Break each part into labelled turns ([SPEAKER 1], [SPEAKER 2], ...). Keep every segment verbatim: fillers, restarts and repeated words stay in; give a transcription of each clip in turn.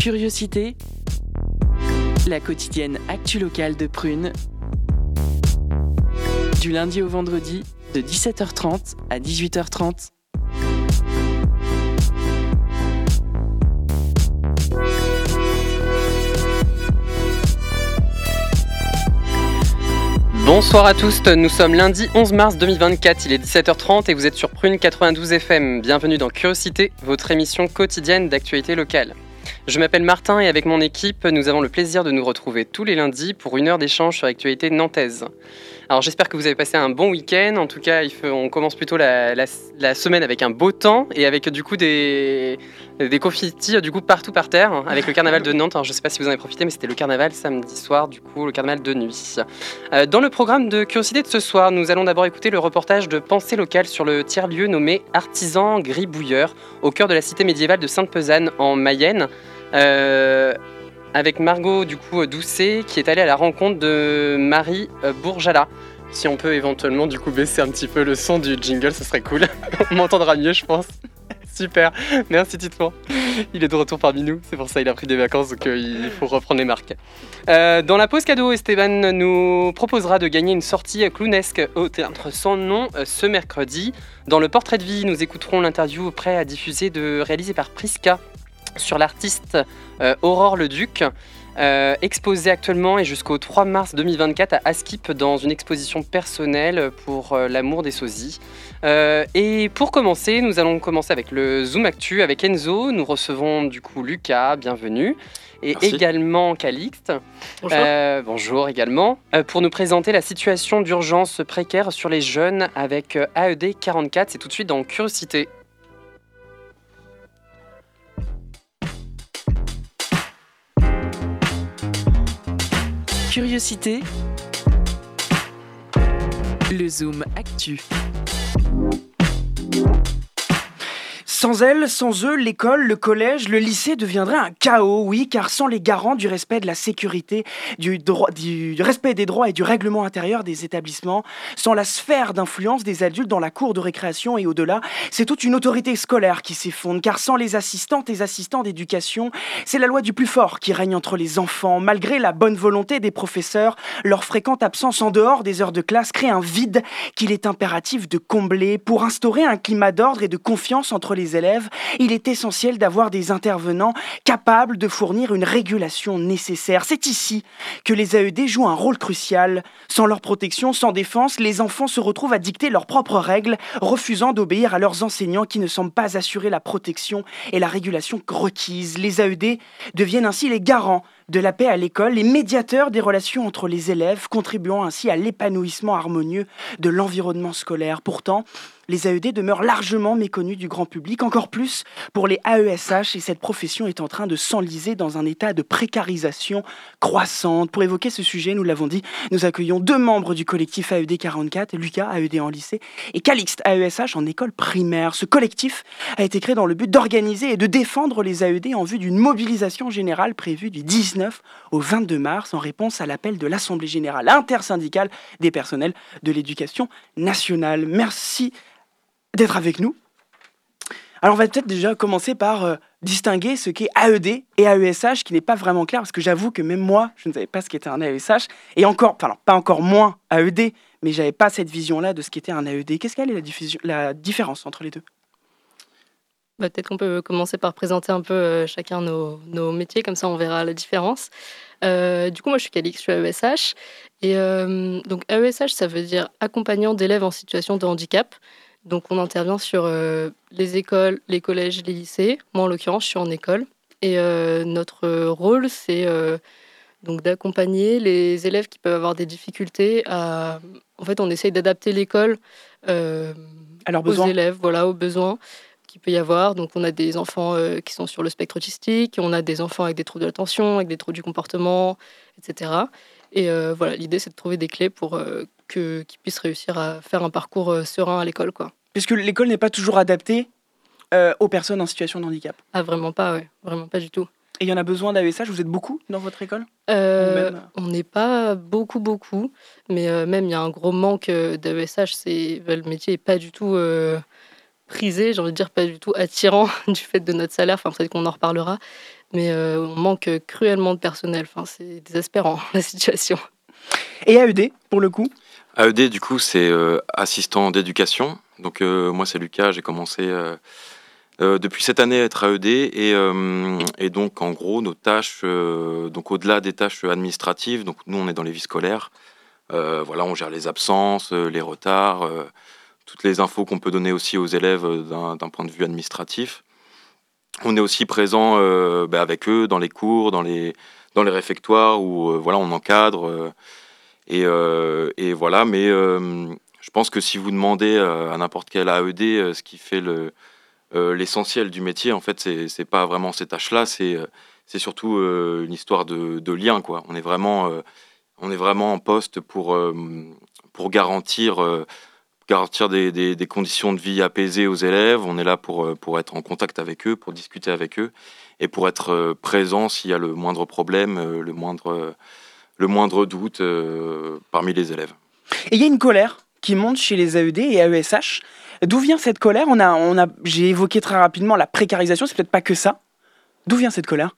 [SPEAKER 1] Curiosité, la quotidienne actu locale de Prune, du lundi au vendredi, de dix-sept heures trente à dix-huit heures trente.
[SPEAKER 2] Bonsoir à tous, nous sommes lundi onze mars deux mille vingt-quatre, il est dix-sept heures trente et vous êtes sur Prune quatre-vingt-douze F M. Bienvenue dans Curiosité, votre émission quotidienne d'actualité locale. Je m'appelle Martin et avec mon équipe, nous avons le plaisir de nous retrouver tous les lundis pour une heure d'échange sur l'actualité nantaise. Alors j'espère que vous avez passé un bon week-end, en tout cas il faut, on commence plutôt la, la, la semaine avec un beau temps et avec du coup des, des confettis du coup partout par terre, avec le carnaval de Nantes. Alors je ne sais pas si vous en avez profité, mais c'était le carnaval samedi soir, du coup le carnaval de nuit. Euh, dans le programme de Curiosité de ce soir, nous allons d'abord écouter le reportage de Pensée locale sur le tiers-lieu nommé Artisan Gribouilleur, au cœur de la cité médiévale de Sainte-Pezanne en Mayenne. Euh, avec Margot du coup Doucet qui est allée à la rencontre de Marie Bourjala. Si on peut éventuellement du coup baisser un petit peu le son du jingle, ce serait cool. On m'entendra mieux je pense. Super, merci Titouan. Il est de retour parmi nous, c'est pour ça qu'il a pris des vacances, donc euh, il faut reprendre les marques. Euh, dans la pause cadeau, Esteban nous proposera de gagner une sortie clownesque au théâtre Sans Nom euh, ce mercredi. Dans le portrait de vie, nous écouterons l'interview prêt à diffuser de, réalisée par Prisca sur l'artiste euh, Aurore Leduc, euh, exposée actuellement et jusqu'au trois mars deux mille vingt-quatre à Askip dans une exposition personnelle pour euh, l'amour des sosies. Euh, et pour commencer, nous allons commencer avec le Zoom Actu avec Enzo. Nous recevons du coup Lucas, bienvenue, et Merci. Également Calixte. Bonjour. Euh, bonjour également, euh, pour nous présenter la situation d'urgence précaire sur les jeunes avec euh, A E D quarante-quatre. C'est tout de suite dans Curiosité.
[SPEAKER 1] Curiosité, le Zoom Actu.
[SPEAKER 3] Sans elles, sans eux, l'école, le collège, le lycée deviendraient un chaos, oui, car sans les garants du respect de la sécurité, du, droit, du, du respect des droits et du règlement intérieur des établissements, sans la sphère d'influence des adultes dans la cour de récréation et au-delà, c'est toute une autorité scolaire qui s'effondre, car sans les assistantes et assistants d'éducation, c'est la loi du plus fort qui règne entre les enfants. Malgré la bonne volonté des professeurs, leur fréquente absence en dehors des heures de classe crée un vide qu'il est impératif de combler. Pour instaurer un climat d'ordre et de confiance entre les élèves, il est essentiel d'avoir des intervenants capables de fournir une régulation nécessaire. C'est ici que les A E D jouent un rôle crucial. Sans leur protection, sans défense, les enfants se retrouvent à dicter leurs propres règles, refusant d'obéir à leurs enseignants qui ne semblent pas assurer la protection et la régulation requises. Les A E D deviennent ainsi les garants de la paix à l'école, les médiateurs des relations entre les élèves, contribuant ainsi à l'épanouissement harmonieux de l'environnement scolaire. Pourtant, les A E D demeurent largement méconnus du grand public, encore plus pour les A E S H, et cette profession est en train de s'enliser dans un état de précarisation croissante. Pour évoquer ce sujet, nous l'avons dit, nous accueillons deux membres du collectif A E D quarante-quatre, Lucas, A E D en lycée, et Calixte, A E S H en école primaire. Ce collectif a été créé dans le but d'organiser et de défendre les A E D en vue d'une mobilisation générale prévue du dix-neuf au vingt-deux mars en réponse à l'appel de l'Assemblée générale intersyndicale des personnels de l'éducation nationale. Merci d'être avec nous. Alors on va peut-être déjà commencer par euh, distinguer ce qu'est A E D et A E S H, qui n'est pas vraiment clair, parce que j'avoue que même moi, je ne savais pas ce qu'était un A E S H, et encore, enfin pas encore moins A E D, mais j'avais pas cette vision-là de ce qu'était un A E D. Qu'est-ce qu'elle est la, diffusion, la différence entre les deux ?
[SPEAKER 4] Bah, peut-être qu'on peut commencer par présenter un peu euh, chacun nos, nos métiers, comme ça on verra la différence. Euh, du coup, moi je suis Calixte, je suis A E S H, et euh, donc A E S H, ça veut dire accompagnant d'élèves en situation de handicap. Donc, on intervient sur euh, les écoles, les collèges, les lycées. Moi, en l'occurrence, je suis en école. Et euh, notre rôle, c'est euh, donc d'accompagner les élèves qui peuvent avoir des difficultés. À... En fait, on essaye d'adapter l'école euh,
[SPEAKER 3] à leurs
[SPEAKER 4] aux
[SPEAKER 3] besoins.
[SPEAKER 4] élèves, voilà, aux besoins qu'il peut y avoir. Donc, on a des enfants euh, qui sont sur le spectre autistique, on a des enfants avec des troubles de l'attention, avec des troubles du comportement, et cetera. Et euh, voilà, l'idée, c'est de trouver des clés pour euh, que, qu'ils puissent réussir à faire un parcours euh, serein à l'école, quoi.
[SPEAKER 3] Puisque l'école n'est pas toujours adaptée euh, aux personnes en situation de handicap.
[SPEAKER 4] Ah, vraiment pas, ouais. Vraiment pas du tout.
[SPEAKER 3] Et il y en a besoin d'A E S H, vous êtes beaucoup dans votre école ?
[SPEAKER 4] euh,
[SPEAKER 3] même...
[SPEAKER 4] On n'est pas beaucoup, beaucoup. Mais euh, même, il y a un gros manque d'A E S H. C'est... Le métier n'est pas du tout euh, prisé, j'ai envie de dire pas du tout attirant du fait de notre salaire, enfin peut-être qu'on en reparlera, mais euh, on manque cruellement de personnel, enfin c'est désespérant la situation.
[SPEAKER 3] Et A E D, pour le coup?
[SPEAKER 5] A E D, du coup, c'est euh, assistant d'éducation. Donc, euh, moi, c'est Lucas. J'ai commencé euh, euh, depuis cette année à être A E D. Et, euh, et donc, en gros, nos tâches, euh, donc au-delà des tâches administratives, donc nous, on est dans les vies scolaires. Euh, voilà, on gère les absences, euh, les retards, euh, toutes les infos qu'on peut donner aussi aux élèves euh, d'un, d'un point de vue administratif. On est aussi présent euh, bah, avec eux dans les cours, dans les, dans les réfectoires où euh, voilà, on encadre. Euh, Et, euh, et voilà, mais euh, je pense que si vous demandez euh, à n'importe quel A E D euh, ce qui fait le, euh, l'essentiel du métier, en fait, c'est, c'est pas vraiment ces tâches-là, c'est, euh, c'est surtout euh, une histoire de, de lien, quoi. On est vraiment, euh, on est vraiment en poste pour, euh, pour garantir, euh, garantir des, des, des conditions de vie apaisées aux élèves. On est là pour, euh, pour être en contact avec eux, pour discuter avec eux et pour être euh, présent s'il y a le moindre problème, euh, le moindre... Euh, le moindre doute euh, parmi les élèves.
[SPEAKER 3] Et il y a une colère qui monte chez les A E D et A E S H. D'où vient cette colère? on a, on a, J'ai évoqué très rapidement la précarisation, c'est peut-être pas que ça. D'où vient cette colère?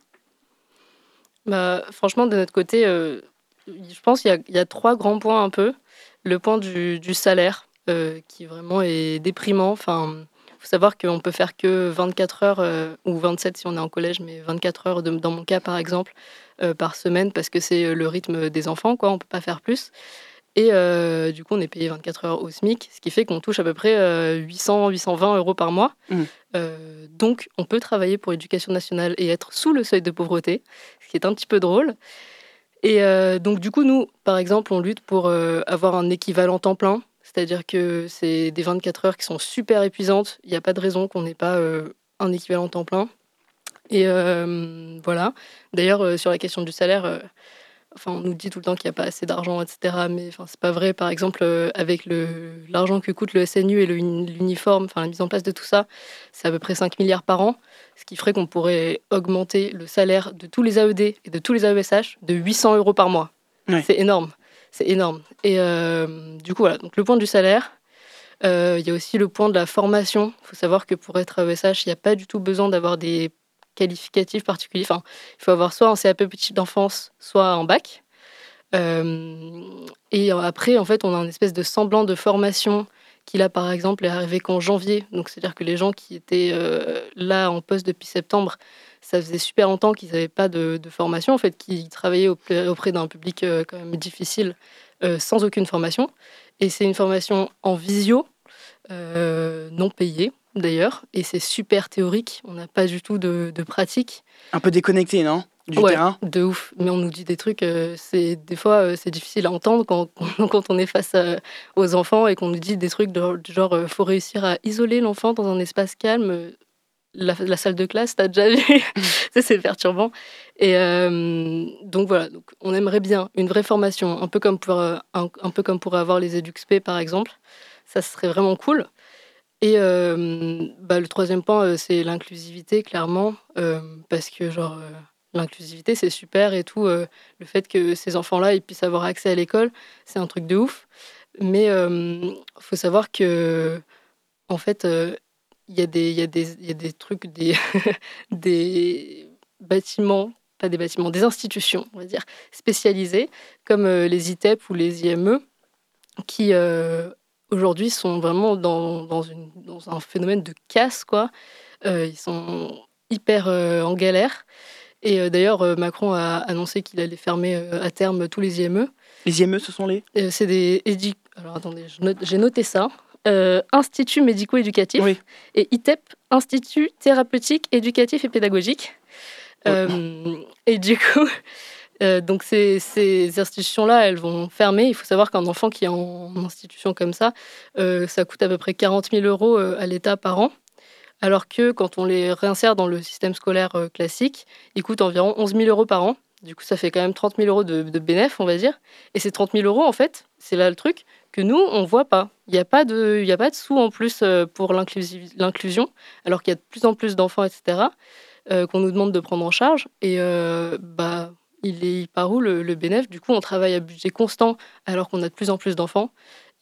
[SPEAKER 4] Bah, franchement, de notre côté, euh, je pense qu'il y a, il y a trois grands points un peu. Le point du, du salaire, euh, qui vraiment est déprimant. Enfin, faut savoir qu'on peut faire que vingt-quatre heures, euh, ou vingt-sept si on est en collège, mais vingt-quatre heures de, dans mon cas par exemple, euh, par semaine, parce que c'est le rythme des enfants, quoi, on peut pas faire plus. Et euh, du coup, on est payé vingt-quatre heures au SMIC, ce qui fait qu'on touche à peu près euh, huit cents à huit cent vingt euros par mois. Mmh. Euh, donc, on peut travailler pour l'éducation nationale et être sous le seuil de pauvreté, ce qui est un petit peu drôle. Et euh, donc, du coup, nous, par exemple, on lutte pour euh, avoir un équivalent temps plein, c'est-à-dire que c'est des vingt-quatre heures qui sont super épuisantes. Il n'y a pas de raison qu'on n'ait pas euh, un équivalent temps plein. Et euh, voilà. D'ailleurs, euh, sur la question du salaire, euh, enfin, on nous dit tout le temps qu'il n'y a pas assez d'argent, et cetera. Mais enfin, c'est pas vrai. Par exemple, euh, avec le, l'argent que coûte le S N U et le, l'uniforme, enfin, la mise en place de tout ça, c'est à peu près cinq milliards par an. Ce qui ferait qu'on pourrait augmenter le salaire de tous les A E D et de tous les A E S H de huit cents euros par mois. Ouais. C'est énorme. C'est énorme. Et euh, du coup, voilà. Donc, le point du salaire. Il euh, y a aussi le point de la formation. Il faut savoir que pour être A E S H, il n'y a pas du tout besoin d'avoir des qualificatifs particuliers. Enfin, il faut avoir soit un C A P petite enfance, soit un bac. Euh, et après, en fait, on a une espèce de semblant de formation qui, là, par exemple, est arrivé qu'en janvier. Donc, c'est-à-dire que les gens qui étaient euh, là en poste depuis septembre, ça faisait super longtemps qu'ils n'avaient pas de, de formation, en fait, qu'ils travaillaient auprès, auprès d'un public euh, quand même difficile, euh, sans aucune formation. Et c'est une formation en visio, euh, non payée, d'ailleurs, et c'est super théorique, on n'a pas du tout de, de pratique.
[SPEAKER 3] Un peu déconnecté, non? Du
[SPEAKER 4] ouais,
[SPEAKER 3] terrain?
[SPEAKER 4] De ouf, mais on nous dit des trucs, euh, c'est, des fois euh, c'est difficile à entendre quand, quand on est face à, aux enfants et qu'on nous dit des trucs de, du genre euh, faut réussir à isoler l'enfant dans un espace calme. La, la salle de classe, t'as déjà vu? Ça, c'est perturbant. Et euh, donc voilà, donc on aimerait bien une vraie formation, un peu comme pour, un, un peu comme pour avoir les EduxP par exemple. Ça serait vraiment cool. Et euh, bah, le troisième point, c'est l'inclusivité, clairement, euh, parce que genre euh, l'inclusivité, c'est super et tout. Euh, le fait que ces enfants-là, ils puissent avoir accès à l'école, c'est un truc de ouf. Mais il euh, faut savoir que, en fait, euh, il y a des, il y a des, il y a des trucs, des, des bâtiments, pas des bâtiments, des institutions, on va dire, spécialisées, comme euh, les I T E P ou les I M E, qui euh, aujourd'hui sont vraiment dans, dans, une, dans un phénomène de casse, quoi. Euh, ils sont hyper euh, en galère. Et euh, d'ailleurs, euh, Macron a annoncé qu'il allait fermer euh, à terme tous les I M E.
[SPEAKER 3] Les I M E, ce sont les
[SPEAKER 4] euh, C'est des... Édi... Alors attendez, je note, j'ai noté ça. Euh, Institut médico-éducatif, oui. Et I T E P, Institut thérapeutique, éducatif et pédagogique. Euh, oui. Et du coup, euh, donc ces, ces institutions-là, elles vont fermer. Il faut savoir qu'un enfant qui est en institution comme ça, euh, ça coûte à peu près quarante mille euros à l'État par an. Alors que quand on les réinsère dans le système scolaire euh, classique, ils coûtent environ onze mille euros par an. Du coup, ça fait quand même trente mille euros de, de bénéfice, on va dire. Et ces trente mille euros, en fait, c'est là le truc que nous, on ne voit pas. Il n'y a pas de, il n'y a pas de sous en plus pour l'inclusion, alors qu'il y a de plus en plus d'enfants, et cetera, euh, qu'on nous demande de prendre en charge. Et euh, bah, il est par où le, le bénéfice? Du coup, on travaille à budget constant alors qu'on a de plus en plus d'enfants.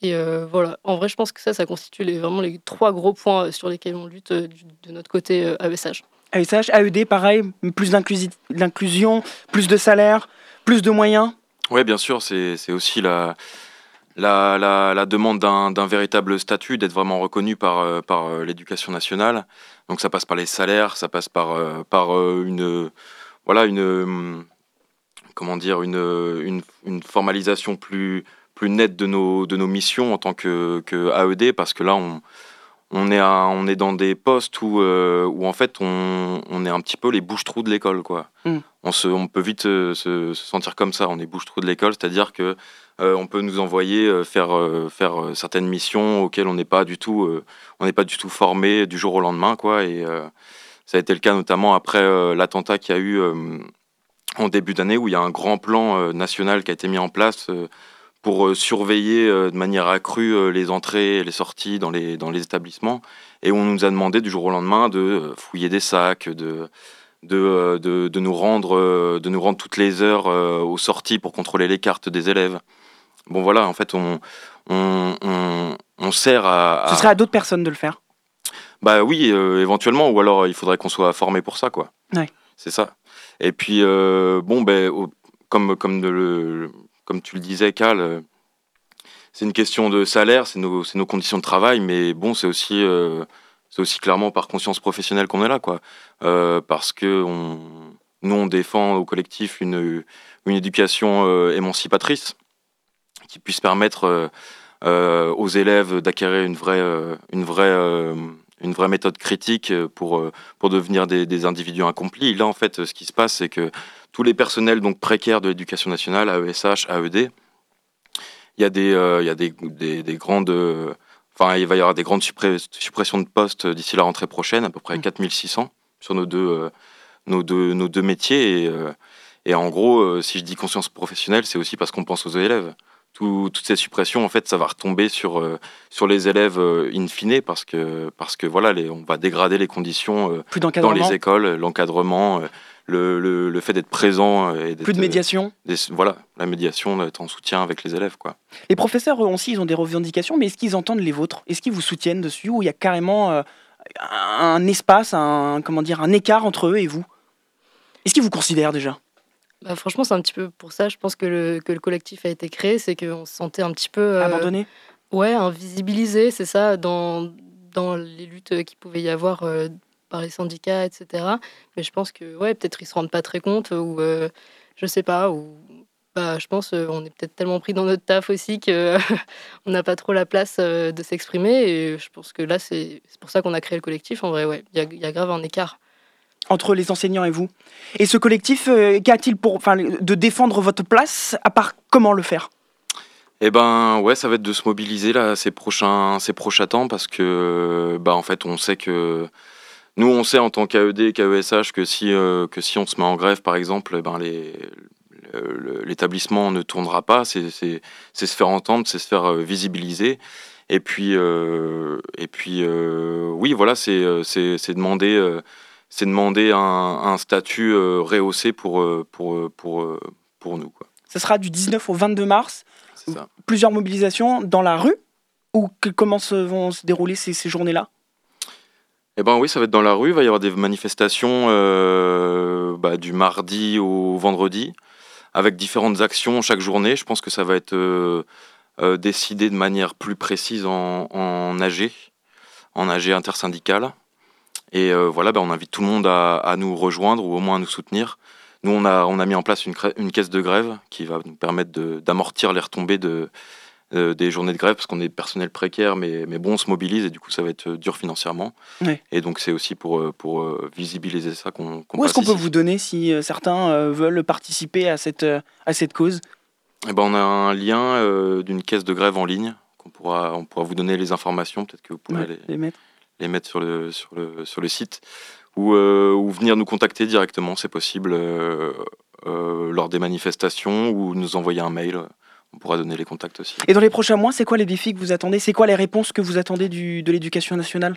[SPEAKER 4] Et euh, voilà, en vrai, je pense que ça, ça constitue les, vraiment les trois gros points sur lesquels on lutte euh, du- de notre côté euh, A E S H.
[SPEAKER 3] A E S H, A E D, pareil, plus d'inclusi- d'inclusion, plus de salaire, plus de moyens.
[SPEAKER 5] Oui, bien sûr, c'est c'est aussi la, la, la, la demande d'un d'un véritable statut, d'être vraiment reconnu par, euh, par euh, l'éducation nationale. Donc ça passe par les salaires, ça passe par, euh, par euh, une, voilà, une, euh, comment dire, une, une, une formalisation plus, plus nette de nos, de nos missions en tant que, que A E D, parce que là, on, on, est, à- on est dans des postes où, euh, où en fait, on, on est un petit peu les bouches-trous de l'école, quoi.
[SPEAKER 3] Mm.
[SPEAKER 5] On, se, on peut vite euh, se, se sentir comme ça, on est bouche-trou de l'école, c'est-à-dire que euh, on peut nous envoyer euh, faire, euh, faire euh, certaines missions auxquelles on n'est pas du tout, euh, on n'est pas du tout formé du jour au lendemain, quoi. Et euh, ça a été le cas notamment après euh, l'attentat qu'il y a eu euh, en début d'année, où il y a un grand plan euh, national qui a été mis en place euh, pour euh, surveiller euh, de manière accrue euh, les entrées et les sorties dans les, dans les établissements. Et on nous a demandé du jour au lendemain de euh, fouiller des sacs, de, de, euh, de, de nous rendre, euh, de nous rendre toutes les heures euh, aux sorties pour contrôler les cartes des élèves. Bon voilà, en fait, on, on, on, on sert à... à-
[SPEAKER 3] Ce serait à d'autres personnes de le faire.
[SPEAKER 5] Bah oui, euh, éventuellement, ou alors euh, il faudrait qu'on soit formé pour ça, quoi.
[SPEAKER 3] Ouais.
[SPEAKER 5] C'est ça. Et puis, euh, bon, ben, au- comme, comme, de le, comme tu le disais, Cal, euh, c'est une question de salaire, c'est nos, c'est nos conditions de travail, mais bon, c'est aussi, euh, c'est aussi clairement par conscience professionnelle qu'on est là, quoi. Euh, parce que on, nous, on défend au collectif une, une éducation euh, émancipatrice qui puisse permettre euh, euh, aux élèves d'acquérir une vraie, euh, une vraie, euh, une vraie méthode critique pour, euh, pour devenir des, des individus accomplis. Là, en fait, ce qui se passe, c'est que tous les personnels donc précaires de l'éducation nationale, A E S H, A E D, il y a des, euh, il y a des, des, des grandes, euh, enfin, il va y avoir des grandes suppré- suppressions de postes d'ici la rentrée prochaine, à peu près quatre mille six cents sur nos deux, euh, nos deux, nos deux métiers. Et, euh, et en gros, euh, si je dis conscience professionnelle, c'est aussi parce qu'on pense aux élèves. Tout- toutes ces suppressions, en fait, ça va retomber sur, euh, sur les élèves euh, in fine, parce que, parce que voilà, les, on va dégrader les conditions euh,
[SPEAKER 3] Plus
[SPEAKER 5] dans
[SPEAKER 3] d'encadrement,
[SPEAKER 5] les écoles, l'encadrement, euh, le, le, le fait d'être présent euh, et d'être,
[SPEAKER 3] plus de médiation.
[SPEAKER 5] euh, des- voilà, la médiation, d'être en soutien avec les élèves, quoi.
[SPEAKER 3] Les professeurs, eux aussi, ils ont des revendications, mais est-ce qu'ils entendent les vôtres? Est-ce qu'ils vous soutiennent dessus? Ou il y a carrément euh, un espace, un, comment dire, un écart entre eux et vous? Est-ce qu'ils vous considèrent déjà?
[SPEAKER 4] Bah, franchement, c'est un petit peu pour ça, je pense que le, que le collectif a été créé, c'est qu'on se sentait un petit peu euh,
[SPEAKER 3] Abandonnés?
[SPEAKER 4] ouais, invisibilisé, c'est ça, dans, dans les luttes qu'il pouvait y avoir euh, par les syndicats, et cetera. Mais je pense que, ouais, peut-être ils se rendent pas très compte, ou euh, je sais pas, ou bah, je pense euh, on est peut-être tellement pris dans notre taf aussi que on n'a pas trop la place euh, de s'exprimer. Et je pense que là, c'est c'est pour ça qu'on a créé le collectif. En vrai, ouais, il y a, il y a grave un écart.
[SPEAKER 3] Entre les enseignants et vous. Et ce collectif, euh, qu'a-t-il pour, enfin, de défendre votre place, à part comment le faire?
[SPEAKER 5] Eh ben ouais, ça va être de se mobiliser là ces prochains ces prochains temps, parce que bah en fait on sait que nous on sait en tant qu'A E D et qu'A E S H que si euh, que si on se met en grève par exemple, eh ben les le- le- l'établissement ne tournera pas. C'est c'est c'est se faire entendre, c'est se faire euh, visibiliser. Et puis euh, et puis euh, oui voilà, c'est euh, c'est c'est demander euh, c'est demander un, un statut euh, rehaussé pour euh, pour euh, pour euh, pour nous, quoi.
[SPEAKER 3] Ce sera du dix-neuf au vingt-deux mars.
[SPEAKER 5] C'est ça.
[SPEAKER 3] Plusieurs mobilisations dans la rue? Ou que- comment se, vont se dérouler ces, ces journées-là?
[SPEAKER 5] Eh ben oui, ça va être dans la rue. Il va y avoir des manifestations euh, bah, du mardi au vendredi, avec différentes actions chaque journée. Je pense que ça va être euh, euh, décidé de manière plus précise en, en A G, en A G intersyndical. Et euh, voilà, bah, on invite tout le monde à, à nous rejoindre, ou au moins à nous soutenir. Nous, on a, on a mis en place une, crè- une caisse de grève qui va nous permettre de- d'amortir les retombées de, euh, des journées de grève, parce qu'on est personnel précaire, mais, mais bon, on se mobilise, et du coup, ça va être euh, dur financièrement.
[SPEAKER 3] Ouais.
[SPEAKER 5] Et donc, c'est aussi pour, euh, pour euh, visibiliser ça qu'on qu'on
[SPEAKER 3] Où est-ce
[SPEAKER 5] passe
[SPEAKER 3] qu'on peut
[SPEAKER 5] ici.
[SPEAKER 3] vous donner si euh, certains euh, veulent participer à cette, euh, à cette cause?
[SPEAKER 5] Eh ben, on a un lien euh, d'une caisse de grève en ligne, qu'on pourra, on pourra vous donner les informations, peut-être que vous pourrez
[SPEAKER 3] Ouais,
[SPEAKER 5] les,
[SPEAKER 3] les mettre.
[SPEAKER 5] les mettre sur le, sur le, sur le site, ou, euh, ou venir nous contacter directement, c'est possible, euh, euh, lors des manifestations, ou nous envoyer un mail. On pourra donner les contacts aussi.
[SPEAKER 3] Et dans les prochains mois, c'est quoi les défis que vous attendez? C'est quoi les réponses que vous attendez du, de l'éducation nationale?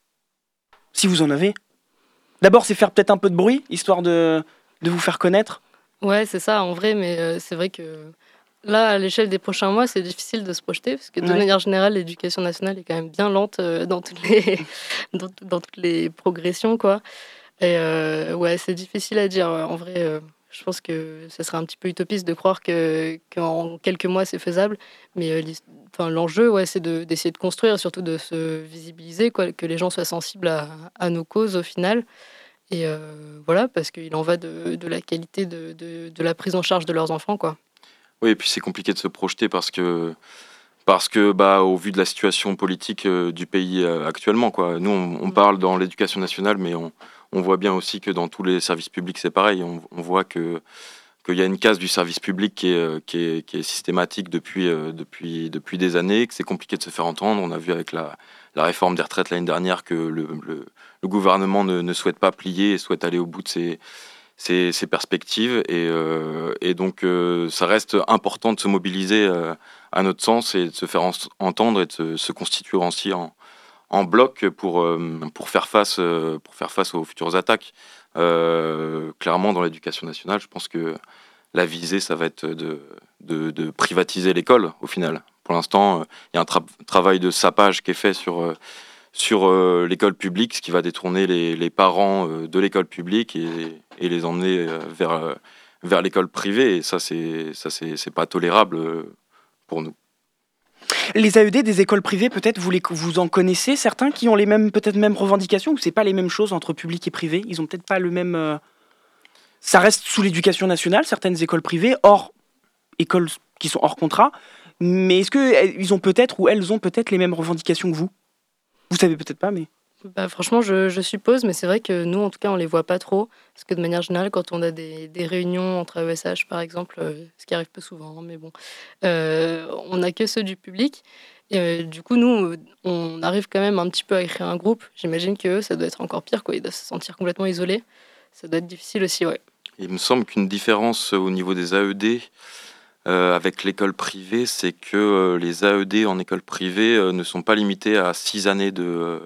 [SPEAKER 3] Si vous en avez. D'abord, c'est faire peut-être un peu de bruit, histoire de, de vous faire connaître.
[SPEAKER 4] Ouais, c'est ça, en vrai, mais euh, c'est vrai que là, à l'échelle des prochains mois, c'est difficile de se projeter parce que de
[SPEAKER 3] Ouais.
[SPEAKER 4] manière générale, l'éducation nationale est quand même bien lente euh, dans, toutes les dans, dans toutes les progressions, quoi. Et euh, ouais, c'est difficile à dire. En vrai, euh, je pense que ce serait un petit peu utopiste de croire que, qu'en quelques mois, c'est faisable. Mais euh, l'his- enfin, l'enjeu, ouais, c'est de, d'essayer de construire, et surtout de se visibiliser, quoi, que les gens soient sensibles à, à nos causes au final. Et euh, voilà, parce qu'il en va de, de la qualité de, de, de la prise en charge de leurs enfants, quoi.
[SPEAKER 5] Oui, et puis c'est compliqué de se projeter parce que, parce que bah, au vu de la situation politique euh, du pays euh, actuellement, quoi. Nous, on, on parle dans l'éducation nationale, mais on, on voit bien aussi que dans tous les services publics, c'est pareil. On, on voit que qu'il y a une casse du service public qui est, euh, qui est, qui est systématique depuis, euh, depuis, depuis des années, que c'est compliqué de se faire entendre. On a vu avec la, la réforme des retraites l'année dernière que le, le, le gouvernement ne, ne souhaite pas plier et souhaite aller au bout de ses, ses, ses perspectives. Et, euh, et donc, euh, ça reste important de se mobiliser euh, à notre sens et de se faire en- entendre et de se, se constituer aussi en, en bloc pour, euh, pour, faire face, euh, pour faire face aux futures attaques. Euh, clairement, dans l'éducation nationale, je pense que la visée, ça va être de, de, de privatiser l'école, au final. Pour l'instant, il y a un tra- travail de sapage qui est fait sur, euh, sur euh, l'école publique, ce qui va détourner les, les parents euh, de l'école publique et, et les emmener euh, vers, euh, vers l'école privée. Et ça, c'est, ça c'est, c'est pas tolérable euh, pour nous.
[SPEAKER 3] Les A E D des écoles privées, peut-être, vous, les, vous en connaissez certains qui ont les mêmes, peut-être mêmes revendications, ou c'est pas les mêmes choses entre public et privé? Ils ont peut-être pas le même... euh, Ça reste sous l'éducation nationale, certaines écoles privées, hors écoles qui sont hors contrat, mais est-ce qu'ils ont peut-être, ou elles ont peut-être les mêmes revendications que vous? Vous savez peut-être pas, mais...
[SPEAKER 4] Bah, franchement, je, je suppose, mais c'est vrai que nous, en tout cas, on les voit pas trop. Parce que de manière générale, quand on a des, des réunions entre A E S H, par exemple, euh, ce qui arrive peu souvent, hein, mais bon, euh, on n'a que ceux du public. Et euh, du coup, nous, on arrive quand même un petit peu à créer un groupe. J'imagine que ça doit être encore pire, quoi. Ils doivent se sentir complètement isolés. Ça doit être difficile aussi, ouais.
[SPEAKER 5] Il me semble qu'une différence au niveau des A E D euh, avec l'école privée, c'est que euh, les A E D en école privée euh, ne sont pas limités à six années de,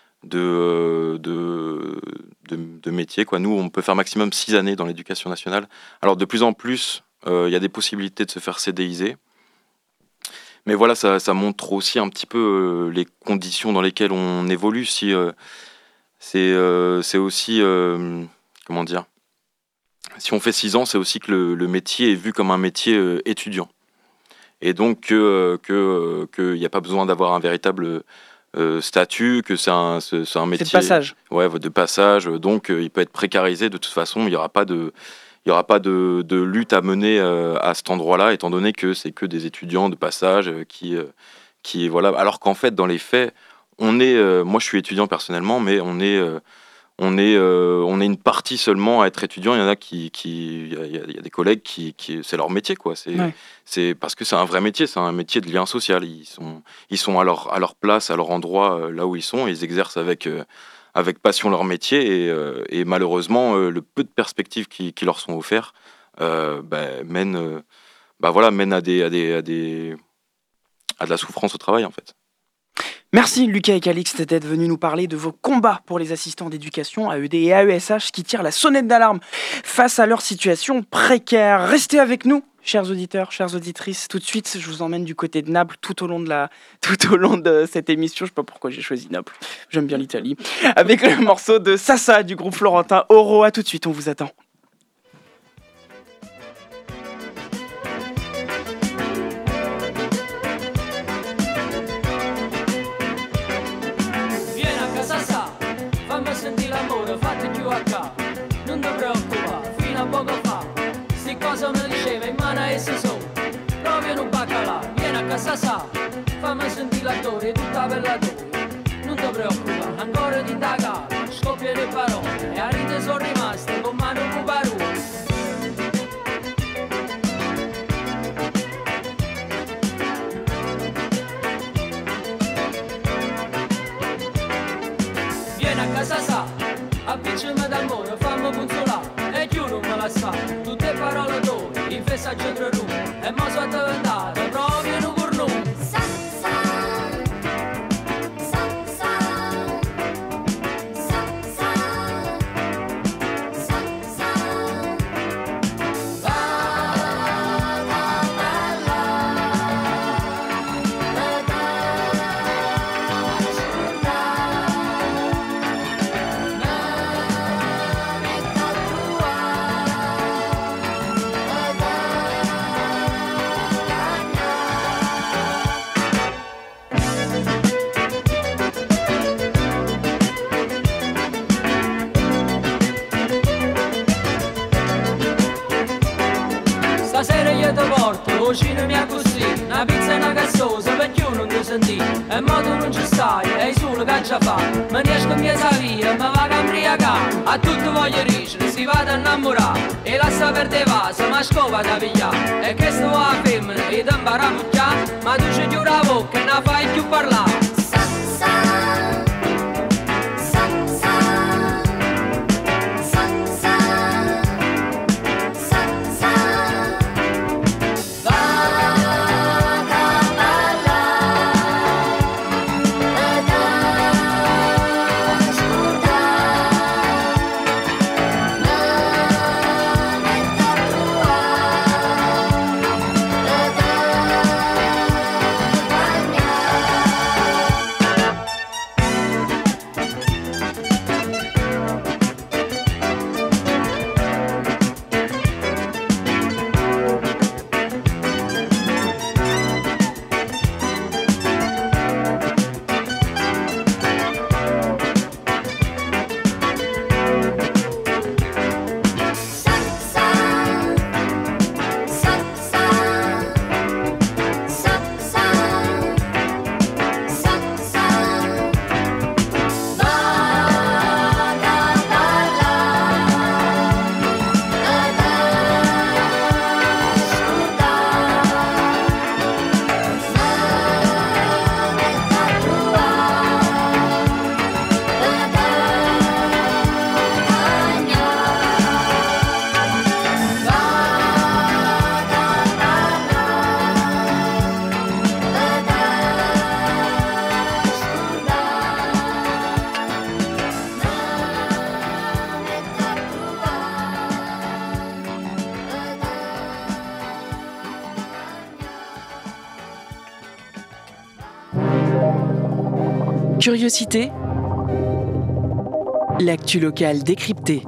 [SPEAKER 5] de, de, de, de métier, quoi. Nous, on peut faire maximum six années dans l'éducation nationale. Alors, de plus en plus, euh, il y a des possibilités de se faire CDiser. Mais voilà, ça, ça montre aussi un petit peu euh, les conditions dans lesquelles on évolue. Si, euh, c'est, euh, c'est aussi... euh, comment dire ? Si on fait six ans, c'est aussi que le, le métier est vu comme un métier euh, étudiant. Et donc qu'il euh, que, euh, n'y a pas besoin d'avoir un véritable euh, statut, que c'est un, c'est, c'est un métier...
[SPEAKER 3] C'est de passage.
[SPEAKER 5] Ouais, de passage. Donc euh, il peut être précarisé de toute façon. Il n'y aura pas de, il y aura pas de, de lutte à mener euh, à cet endroit-là, étant donné que c'est que des étudiants de passage euh, qui, euh, qui... voilà. Alors qu'en fait, dans les faits, on est... Euh, moi, je suis étudiant personnellement, mais on est... Euh, On est, euh, on est une partie seulement à être étudiant. Il y en a qui, qui, il y a, il y a des collègues qui, qui, c'est leur métier, quoi. C'est,
[SPEAKER 3] Ouais.
[SPEAKER 5] c'est parce que c'est un vrai métier, c'est un métier de lien social. Ils sont, ils sont à leur, à leur place, à leur endroit, euh, là où ils sont. Et ils exercent avec, euh, avec passion leur métier. Et, euh, et malheureusement, euh, le peu de perspectives qui, qui leur sont offertes, euh, bah, mène, euh, bah voilà, mène à des, à des, à des, à de la souffrance au travail, en fait.
[SPEAKER 3] Merci Lucas et Calixte d'être venus nous parler de vos combats pour les assistants d'éducation, A E D et A E S H qui tirent la sonnette d'alarme face à leur situation précaire. Restez avec nous, chers auditeurs, chères auditrices. Tout de suite, je vous emmène du côté de Naples tout au long de, la... tout au long de cette émission. Je ne sais pas pourquoi j'ai choisi Naples, j'aime bien l'Italie. Avec le morceau de Sassa du groupe florentin Oro. À tout de suite, on vous attend.
[SPEAKER 6] Senti l'amore, fatti più a capo, non ti preoccupare, fino a poco fa, sti cose me diceva in mano a esse sono, proprio in un baccalà, vieni a casa sa, fammi sentire l'attore, tutta bella tua, non ti preoccupare, ancora ti indagare, scoppia le parole, e a ride sono rimaste con mano cuparone. Casa sa, avvicinami dal muro, fammi consolare e chiudo me la sa, tutte parole d'ore, in festa c'è tu, e mo so diventato proprio un cornuto. Sa, sa, sa, sa, sa, sa, sa, sa, va, va, io ti porto, vicino mia così, una pizza e una gassosa, perché io non ti senti, e mo tu non ci stai, e il sole che già fa, me ne esco in piazza via, mi va a imbriacare, a tutto voglio ricere, si va ad innamorare, e lascia per te vaso, ma scopa da pigliare, e che sto a femmina, e ti impara a mucchiare, ma tu ci chiudi la bocca e non fai più parlare.
[SPEAKER 1] Curiosité, l'actu locale décryptée.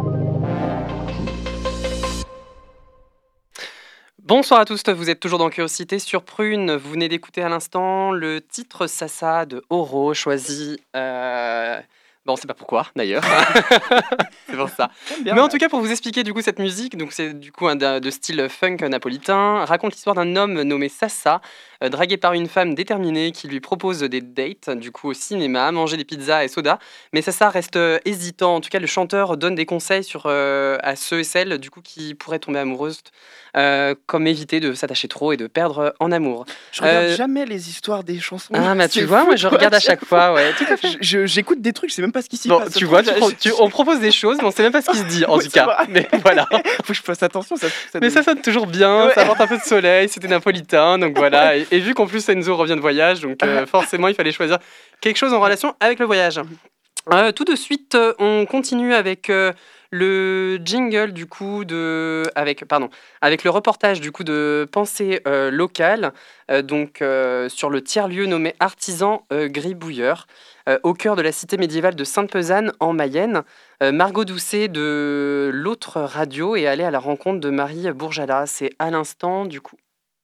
[SPEAKER 2] Bonsoir à tous, vous êtes toujours dans Curiosité sur Prune. Vous venez d'écouter à l'instant le titre Sassa de Oro, choisi... Euh... Bon, on ne sait pas pourquoi d'ailleurs. C'est pour ça.
[SPEAKER 3] Bien,
[SPEAKER 2] Mais en
[SPEAKER 3] ouais.
[SPEAKER 2] tout cas, pour vous expliquer du coup cette musique, donc c'est du coup un de, de style funk napolitain, raconte l'histoire d'un homme nommé Sassa, euh, dragué par une femme déterminée qui lui propose des dates, du coup au cinéma, manger des pizzas et soda. Mais Sassa reste euh, hésitant. En tout cas, le chanteur donne des conseils sur euh, à ceux et celles du coup qui pourraient tomber amoureuses, euh, comme éviter de s'attacher trop et de perdre en amour.
[SPEAKER 3] Je regarde
[SPEAKER 2] Euh,
[SPEAKER 3] jamais les histoires des chansons.
[SPEAKER 2] Ah, bah tu
[SPEAKER 3] C'est
[SPEAKER 2] vois,
[SPEAKER 3] fou,
[SPEAKER 2] moi je
[SPEAKER 3] quoi.
[SPEAKER 2] regarde à chaque fois, ouais, tout à fait.
[SPEAKER 3] Je- je- J'écoute des trucs, je sais même pas ce qui s'y
[SPEAKER 2] Bon,
[SPEAKER 3] passe.
[SPEAKER 2] tu vois, tu,
[SPEAKER 3] Je-
[SPEAKER 2] pro- tu- on propose des choses, mais on sait même pas ce qui se dit, en
[SPEAKER 3] Oui,
[SPEAKER 2] tout
[SPEAKER 3] c'est
[SPEAKER 2] cas.
[SPEAKER 3] vrai.
[SPEAKER 2] Mais voilà.
[SPEAKER 3] Faut que je fasse attention. Ça, ça
[SPEAKER 2] Mais ça sonne toujours bien,
[SPEAKER 3] Ouais.
[SPEAKER 2] ça apporte un peu de soleil, c'était napolitain, donc voilà. Et, et vu qu'en plus Enzo revient de voyage, donc euh, forcément il fallait choisir quelque chose en relation avec le voyage. Euh, tout de suite, euh, on continue avec euh, le jingle du coup de, avec pardon, avec le reportage du coup de Pensée euh, locale, euh, donc euh, sur le tiers-lieu nommé Artisan euh, Gribouilleur, euh, au cœur de la cité médiévale de Sainte-Pezanne en Mayenne. Euh, Margot Doucet de l'autre radio est allée à la rencontre de Marie Bourjala. C'est à l'instant du coup.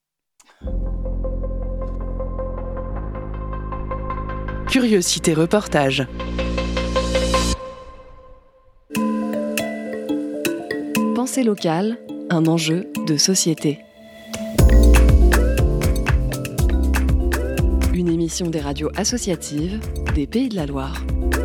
[SPEAKER 1] Curiosité reportage. Pensée locale, un enjeu de société. Une émission des radios associatives des Pays de la Loire.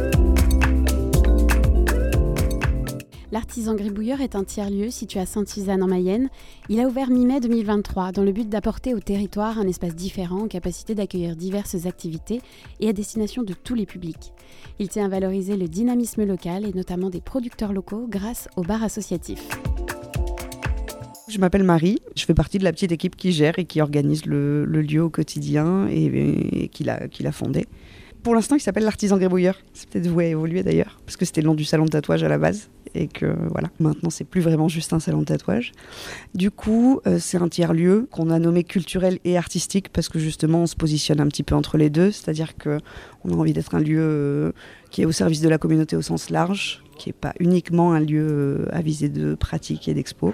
[SPEAKER 7] L'Artisan Gribouilleur est un tiers-lieu situé à Sainte-Suzanne en Mayenne. Il a ouvert mi-mai deux mille vingt-trois dans le but d'apporter au territoire un espace différent en capacité d'accueillir diverses activités et à destination de tous les publics. Il tient à valoriser le dynamisme local et notamment des producteurs locaux grâce au bar associatif.
[SPEAKER 8] Je m'appelle Marie, je fais partie de la petite équipe qui gère et qui organise le, le lieu au quotidien et, et qui l'a, qui l'a fondé. Pour l'instant, il s'appelle l'Artisan Gribouilleur. C'est peut-être voué à évoluer d'ailleurs, parce que c'était le nom du salon de tatouage à la base. Et que voilà, maintenant c'est plus vraiment juste un salon de tatouage. Du coup, euh, c'est un tiers-lieu qu'on a nommé culturel et artistique parce que justement on se positionne un petit peu entre les deux. C'est-à-dire qu'on a envie d'être un lieu euh, qui est au service de la communauté au sens large, qui n'est pas uniquement un lieu euh, à visée de pratique et d'expo.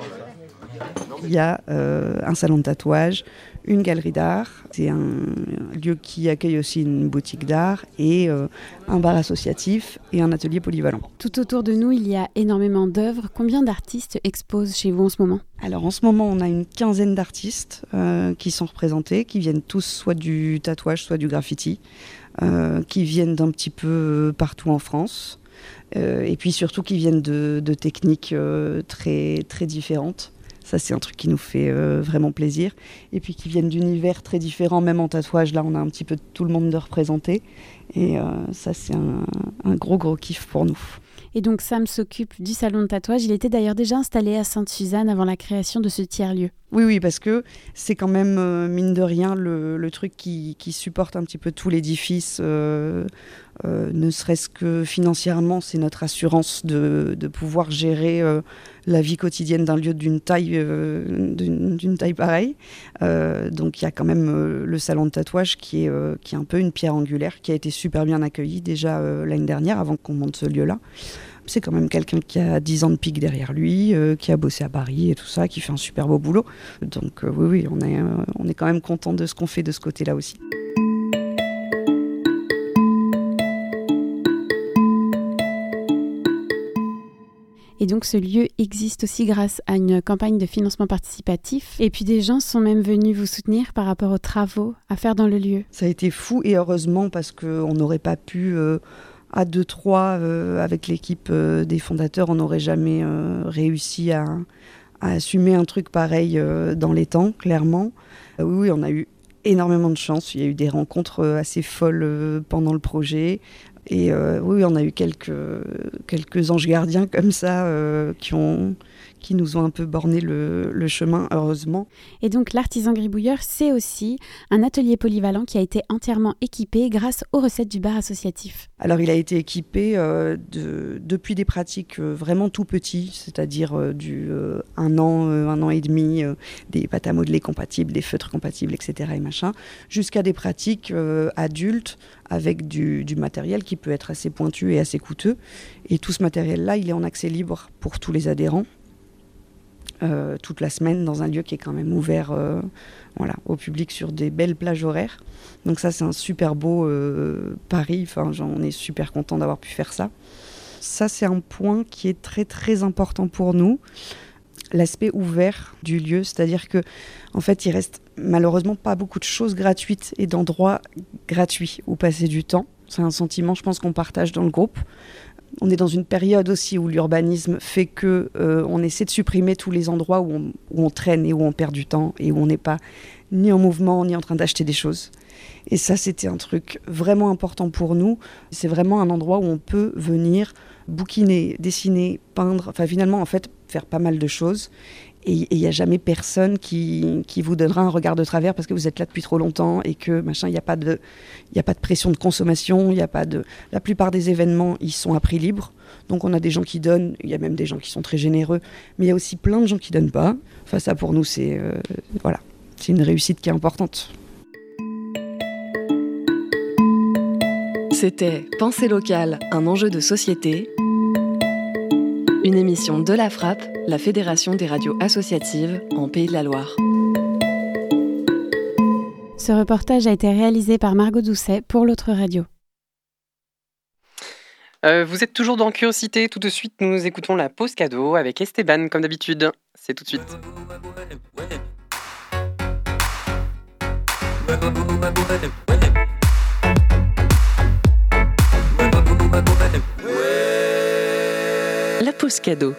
[SPEAKER 8] Il y a euh, un salon de tatouage, une galerie d'art. C'est un, lieu qui accueille aussi une boutique d'art et euh, un bar associatif et un atelier polyvalent.
[SPEAKER 7] Tout autour de nous, il y a énormément d'œuvres. Combien d'artistes exposent chez vous en ce moment ?
[SPEAKER 8] Alors en ce moment, on a une quinzaine d'artistes euh, qui sont représentés, qui viennent tous soit du tatouage, soit du graffiti, euh, qui viennent d'un petit peu partout en France, euh, et puis surtout qui viennent de, de techniques euh, très, très différentes. Ça, c'est un truc qui nous fait euh, vraiment plaisir. Et puis qui viennent d'univers très différents, même en tatouage. Là, on a un petit peu tout le monde de représenté. Et euh, ça, c'est un, un gros, gros kiff pour nous.
[SPEAKER 7] Et donc Sam s'occupe du salon de tatouage. Il était d'ailleurs déjà installé à Sainte-Suzanne avant la création de ce tiers-lieu.
[SPEAKER 8] Oui, oui, parce que c'est quand même, euh, mine de rien, le, le truc qui, qui supporte un petit peu tout l'édifice. Euh, euh, ne serait-ce que financièrement, c'est notre assurance de, de pouvoir gérer euh, la vie quotidienne d'un lieu d'une taille, euh, d'une, d'une taille pareille. Euh, donc il y a quand même euh, le salon de tatouage qui est, euh, qui est un peu une pierre angulaire, qui a été super bien accueilli déjà euh, l'année dernière, avant qu'on monte ce lieu-là. C'est quand même quelqu'un qui a dix ans de pique derrière lui, euh, qui a bossé à Paris et tout ça, qui fait un super beau boulot. Donc euh, oui, oui, on est, euh, on est quand même content de ce qu'on fait de ce côté-là aussi.
[SPEAKER 7] Et donc ce lieu existe aussi grâce à une campagne de financement participatif. Et puis des gens sont même venus vous soutenir par rapport aux travaux à faire dans le lieu.
[SPEAKER 8] Ça a été fou et heureusement parce qu'on n'aurait pas pu... Euh, à deux trois, euh, avec l'équipe euh, des fondateurs, on n'aurait jamais euh, réussi à, à assumer un truc pareil euh, dans les temps, clairement. Euh, oui, oui, on a eu énormément de chance. Il y a eu des rencontres euh, assez folles euh, pendant le projet. Et euh, oui, on a eu quelques, quelques anges gardiens comme ça euh, qui, ont, qui nous ont un peu borné le, le chemin, heureusement.
[SPEAKER 7] Et donc l'artisan gribouilleur, c'est aussi un atelier polyvalent qui a été entièrement équipé grâce aux recettes du bar associatif.
[SPEAKER 8] Alors il a été équipé euh, de, depuis des pratiques euh, vraiment tout petits, c'est-à-dire euh, du euh, un an, euh, un an et demi, euh, des pâtes à modeler compatibles, des feutres compatibles, et cetera et machin, jusqu'à des pratiques euh, adultes avec du, du matériel qui peut être assez pointu et assez coûteux. Et tout ce matériel-là, il est en accès libre pour tous les adhérents, euh, toute la semaine, dans un lieu qui est quand même ouvert euh, voilà, au public sur des belles plages horaires. Donc ça, c'est un super beau euh, pari. Enfin, genre, on est super content d'avoir pu faire ça. Ça, c'est un point qui est très, très important pour nous. L'aspect ouvert du lieu, c'est-à-dire que en fait, il reste malheureusement pas beaucoup de choses gratuites et d'endroits gratuits où passer du temps. C'est un sentiment, je pense, qu'on partage dans le groupe. On est dans une période aussi où l'urbanisme fait que euh, on essaie de supprimer tous les endroits où on, où on traîne et où on perd du temps et où on n'est pas ni en mouvement ni en train d'acheter des choses. Et ça, c'était un truc vraiment important pour nous. C'est vraiment un endroit où on peut venir bouquiner, dessiner, peindre, enfin finalement en fait faire pas mal de choses. Et il n'y a jamais personne qui, qui vous donnera un regard de travers parce que vous êtes là depuis trop longtemps et que machin, il n'y a pas de, il n'y a pas de pression de consommation, il y a pas de, la plupart des événements, ils sont à prix libre. Donc on a des gens qui donnent, il y a même des gens qui sont très généreux, mais il y a aussi plein de gens qui donnent pas. Enfin ça pour nous c'est, euh, voilà, c'est une réussite qui est importante.
[SPEAKER 1] C'était Pensée locale, un enjeu de société. Une émission de la Frappe, la Fédération des radios associatives en Pays de la Loire.
[SPEAKER 7] Ce reportage a été réalisé par Margot Doucet pour l'autre radio.
[SPEAKER 2] Euh, vous êtes toujours dans Curiosité. Tout de suite, nous écoutons la pause cadeau avec Esteban, comme d'habitude. C'est tout de suite.
[SPEAKER 1] La pause cadeau.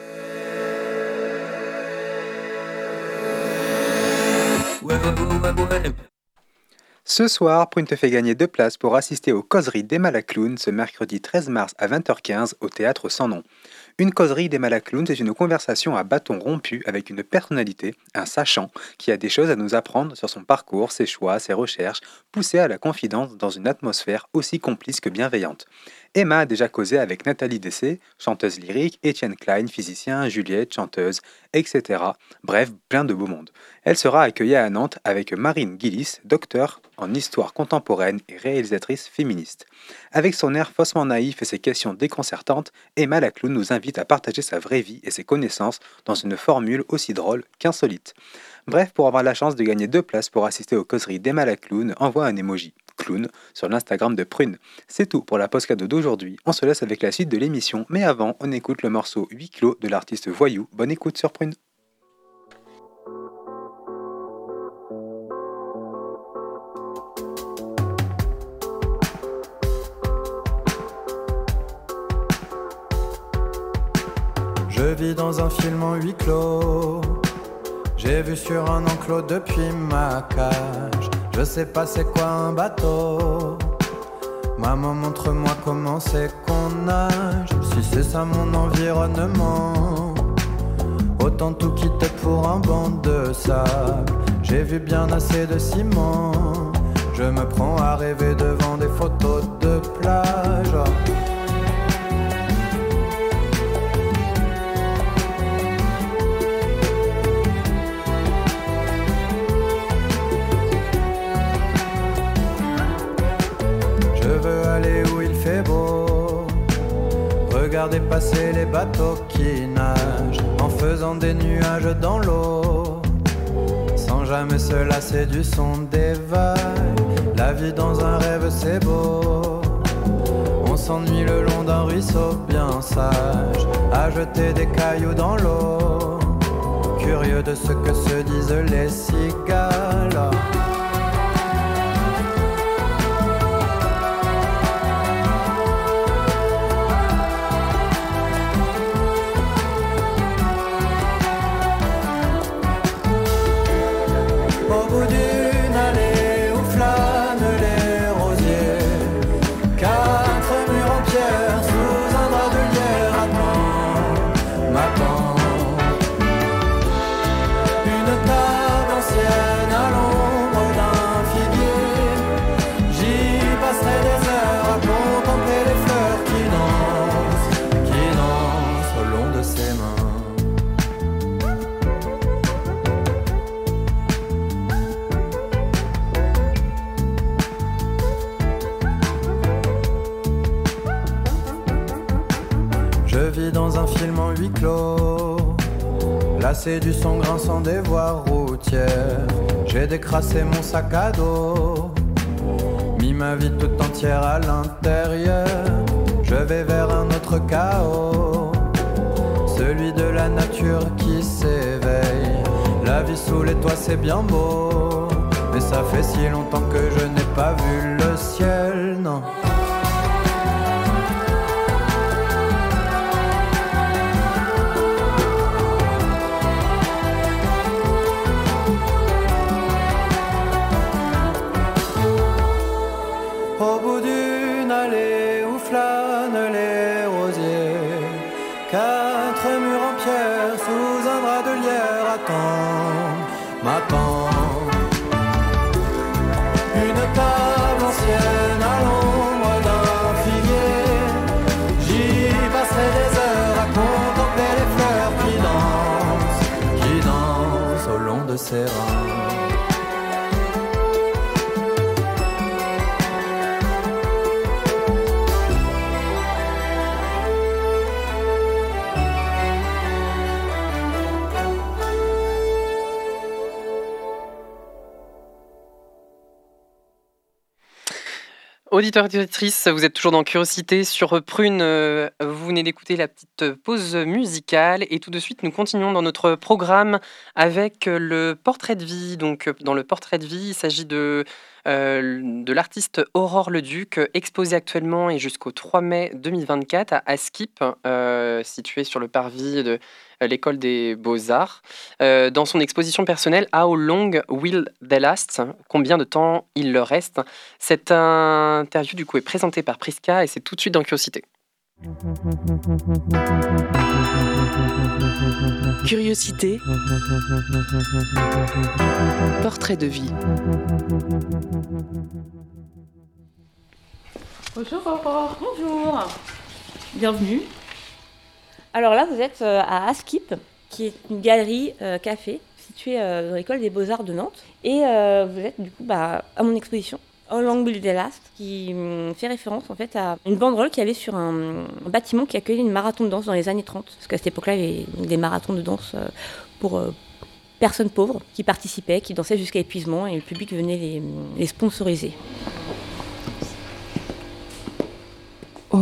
[SPEAKER 9] Ce soir, Prune te fait gagner deux places pour assister aux causeries d'Emma la Clown ce mercredi treize mars à vingt heures quinze au Théâtre Sans Nom. Une causerie d'Emma la Clown, c'est une conversation à bâton rompu avec une personnalité, un sachant, qui a des choses à nous apprendre sur son parcours, ses choix, ses recherches, poussées à la confidence dans une atmosphère aussi complice que bienveillante. Emma a déjà causé avec Nathalie Dessay, chanteuse lyrique, Étienne Klein, physicien, Juliette, chanteuse, et cetera. Bref, plein de beau monde. Elle sera accueillie à Nantes avec Marine Guillis, docteur en histoire contemporaine et réalisatrice féministe. Avec son air faussement naïf et ses questions déconcertantes, Emma la Clown nous invite à partager sa vraie vie et ses connaissances dans une formule aussi drôle qu'insolite. Bref, pour avoir la chance de gagner deux places pour assister aux causeries d'Emma la Clown, envoie un emoji clown sur l'Instagram de Prune. C'est tout pour la pause cadeau d'aujourd'hui. On se laisse avec la suite de l'émission, mais avant, on écoute le morceau Huis clos de l'artiste Voyou. Bonne écoute sur Prune.
[SPEAKER 10] Je vis dans un film en huis clos. J'ai vu sur un enclos depuis ma cage. Je sais pas c'est quoi un bateau. Maman, montre-moi comment c'est qu'on nage. Si c'est ça mon environnement, autant tout quitter pour un banc de sable. J'ai vu bien assez de ciment. Je me prends à rêver devant des photos de plage. Regardez passer les bateaux qui nagent en faisant des nuages dans l'eau, sans jamais se lasser du son des vagues. La vie dans un rêve c'est beau. On s'ennuie le long d'un ruisseau bien sage, à jeter des cailloux dans l'eau, curieux de ce que se disent les cigales. Dans un film en huis clos, lassé du son grinçant des voies routières, j'ai décrassé mon sac à dos, mis ma vie tout entière à l'intérieur. Je vais vers un autre chaos, celui de la nature qui s'éveille. La vie sous les toits c'est bien beau, mais ça fait si longtemps que je n'ai pas vu le ciel, non. Au bout d'une allée où flânent les rosiers, quatre murs en pierre sous un drap de lierre attendent, m'attendent. Une table ancienne à l'ombre d'un figuier, j'y passerai des heures à contempler les fleurs qui dansent, qui dansent au long de ses reins.
[SPEAKER 2] Auditeurs et auditrices, vous êtes toujours dans Curiosité sur Prune. Euh, vous venez d'écouter la petite pause musicale et tout de suite nous continuons dans notre programme avec le portrait de vie. Donc dans le portrait de vie, il s'agit de, euh, de l'artiste Aurore Leduc, exposé actuellement et jusqu'au trois mai deux mille vingt-quatre à Askip, euh, situé sur le parvis de l'école des Beaux-Arts. Euh, dans son exposition personnelle How Long Will They Last? Combien de temps il leur reste? Cette interview du coup est présentée par Priska et c'est tout de suite dans Curiosité.
[SPEAKER 1] Curiosité. Portrait de vie.
[SPEAKER 11] Bonjour Aurore. Bonjour. Bienvenue. Alors là, vous êtes euh, à Askip, qui est une galerie euh, café située euh, dans l'école des Beaux-Arts de Nantes. Et euh, vous êtes du coup bah, à mon exposition How Long Will They Last, qui hum, fait référence en fait à une banderole qui allait sur un, un bâtiment qui accueillait une marathon de danse dans les années trente. Parce qu'à cette époque-là, il y avait des marathons de danse euh, pour euh, personnes pauvres qui participaient, qui dansaient jusqu'à épuisement et le public venait les, les sponsoriser.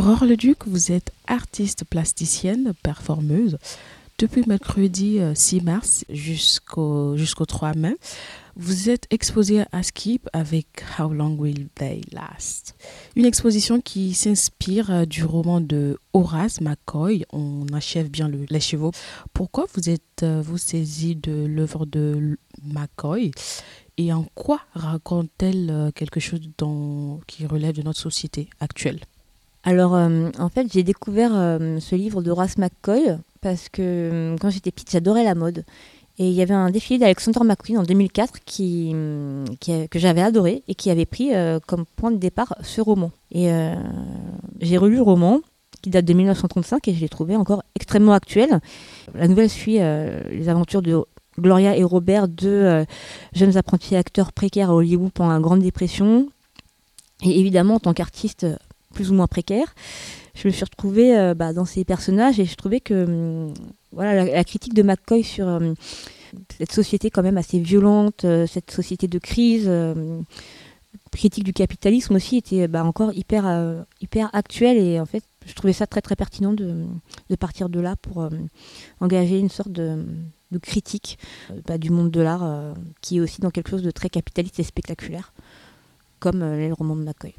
[SPEAKER 12] Aurore Leduc, vous êtes artiste plasticienne, performeuse. Depuis mercredi six mars jusqu'au, jusqu'au trois mai, vous êtes exposée à Askip avec How Long Will They Last? Une exposition qui s'inspire du roman de Horace McCoy, On achève bien le, les chevaux. Pourquoi vous êtes-vous saisie de l'œuvre de McCoy et en quoi raconte-t-elle quelque chose dans, qui relève de notre société actuelle?
[SPEAKER 11] Alors, euh, en fait, j'ai découvert euh, ce livre d'Horace McCoy parce que euh, quand j'étais petite, j'adorais la mode. Et il y avait un défilé d'Alexander McQueen en deux mille quatre qui, qui a, que j'avais adoré et qui avait pris euh, comme point de départ ce roman. Et euh, j'ai relu le roman qui date de dix-neuf cent trente-cinq et je l'ai trouvé encore extrêmement actuel. La nouvelle suit euh, les aventures de Gloria et Robert, deux euh, jeunes apprentis acteurs précaires à Hollywood pendant la Grande Dépression. Et évidemment, en tant qu'artiste plus ou moins précaire, je me suis retrouvée euh, bah, dans ces personnages et je trouvais que euh, voilà, la, la critique de McCoy sur euh, cette société quand même assez violente, euh, cette société de crise, euh, critique du capitalisme aussi était bah, encore hyper, euh, hyper actuelle et en fait je trouvais ça très très pertinent de, de partir de là pour euh, engager une sorte de, de critique euh, bah, du monde de l'art euh, qui est aussi dans quelque chose de très capitaliste et spectaculaire comme euh, les romans de McCoy.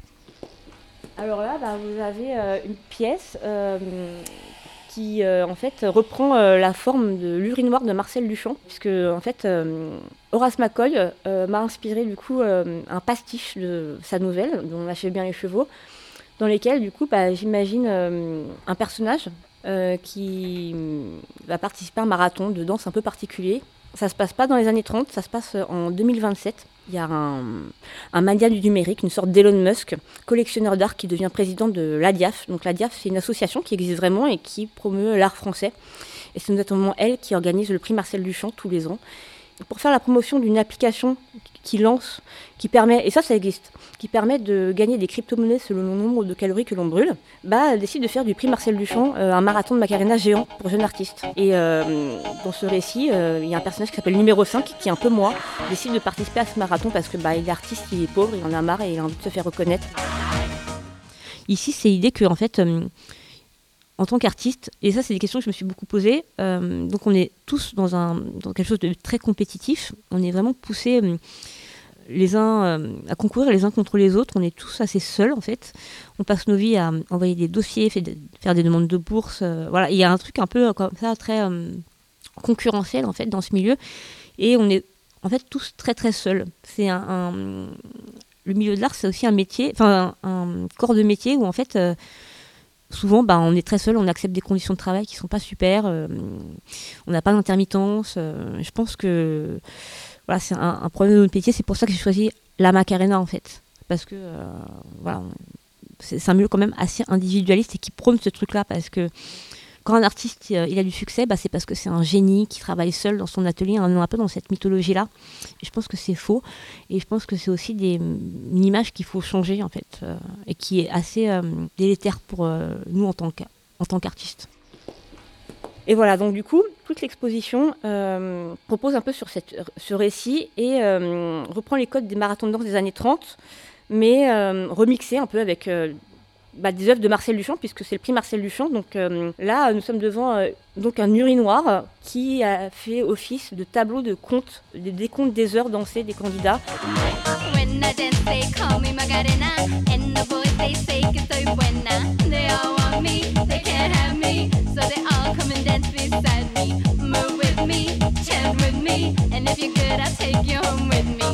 [SPEAKER 11] Alors là, bah, vous avez euh, une pièce euh, qui euh, en fait reprend euh, la forme de l'urinoir de Marcel Duchamp, puisque en fait euh, Horace McCoy euh, m'a inspiré du coup euh, un pastiche de sa nouvelle, dont On achève bien les chevaux, dans lesquels du coup bah, j'imagine euh, un personnage euh, qui va participer à un marathon de danse un peu particulier. Ça se passe pas dans les années trente, ça se passe en deux mille vingt-sept. Il y a un, un mania du numérique, une sorte d'Elon Musk, collectionneur d'art qui devient président de l'A D I A F. Donc l'A D I A F, c'est une association qui existe vraiment et qui promeut l'art français. Et c'est notamment elle qui organise le prix Marcel Duchamp tous les ans. Pour faire la promotion d'une application qui lance, qui permet, et ça ça existe, qui permet de gagner des crypto-monnaies selon le nombre de calories que l'on brûle, bah elle décide de faire du prix Marcel Duchamp euh, un marathon de Macarena géant pour jeunes artistes. Et euh, dans ce récit, euh, il y a un personnage qui s'appelle Numéro cinq, qui est un peu moi, décide de participer à ce marathon parce que bah, il est artiste, il est pauvre, il en a marre et il a envie de se faire reconnaître. Ici, c'est l'idée que en fait, euh, en tant qu'artiste, et ça c'est des questions que je me suis beaucoup posées, euh, donc on est tous dans, un, dans quelque chose de très compétitif, on est vraiment poussés euh, les uns euh, à concourir les uns contre les autres, on est tous assez seuls en fait, on passe nos vies à envoyer des dossiers, faire des demandes de bourse, euh, voilà, il y a un truc un peu comme ça très euh, concurrentiel en fait dans ce milieu, et on est en fait tous très très seuls. C'est un, un le milieu de l'art, c'est aussi un métier, enfin un, un corps de métier où en fait euh, souvent, bah, on est très seul, on accepte des conditions de travail qui ne sont pas super, euh, on n'a pas d'intermittence. Euh, je pense que voilà, c'est un, un problème de notre métier, c'est pour ça que j'ai choisi la Macarena en fait. Parce que euh, voilà, c'est, c'est un milieu quand même assez individualiste et qui prône ce truc-là. Parce que quand un artiste euh, il a du succès, bah, c'est parce que c'est un génie qui travaille seul dans son atelier. On est un peu dans cette mythologie-là. Et je pense que c'est faux. Et je pense que c'est aussi des, une image qu'il faut changer en fait. Euh, et qui est assez euh, délétère pour euh, nous en tant, en tant qu'artistes. Et voilà, donc du coup, toute l'exposition euh, propose un peu sur cette, ce récit et euh, reprend les codes des marathons de danse des années trente, mais euh, remixé un peu avec euh, bah, des œuvres de Marcel Duchamp, puisque c'est le prix Marcel Duchamp. Donc euh, là, nous sommes devant euh, donc un urinoir qui a fait office de tableau de compte, de décompte des heures dansées des candidats. When I dance, they call me Macarena, and the boys they say que soy buena. They all want me, they can't have me, so they all come and dance beside me. Move with me, chant with me, and if you're good, I'll take you home with me.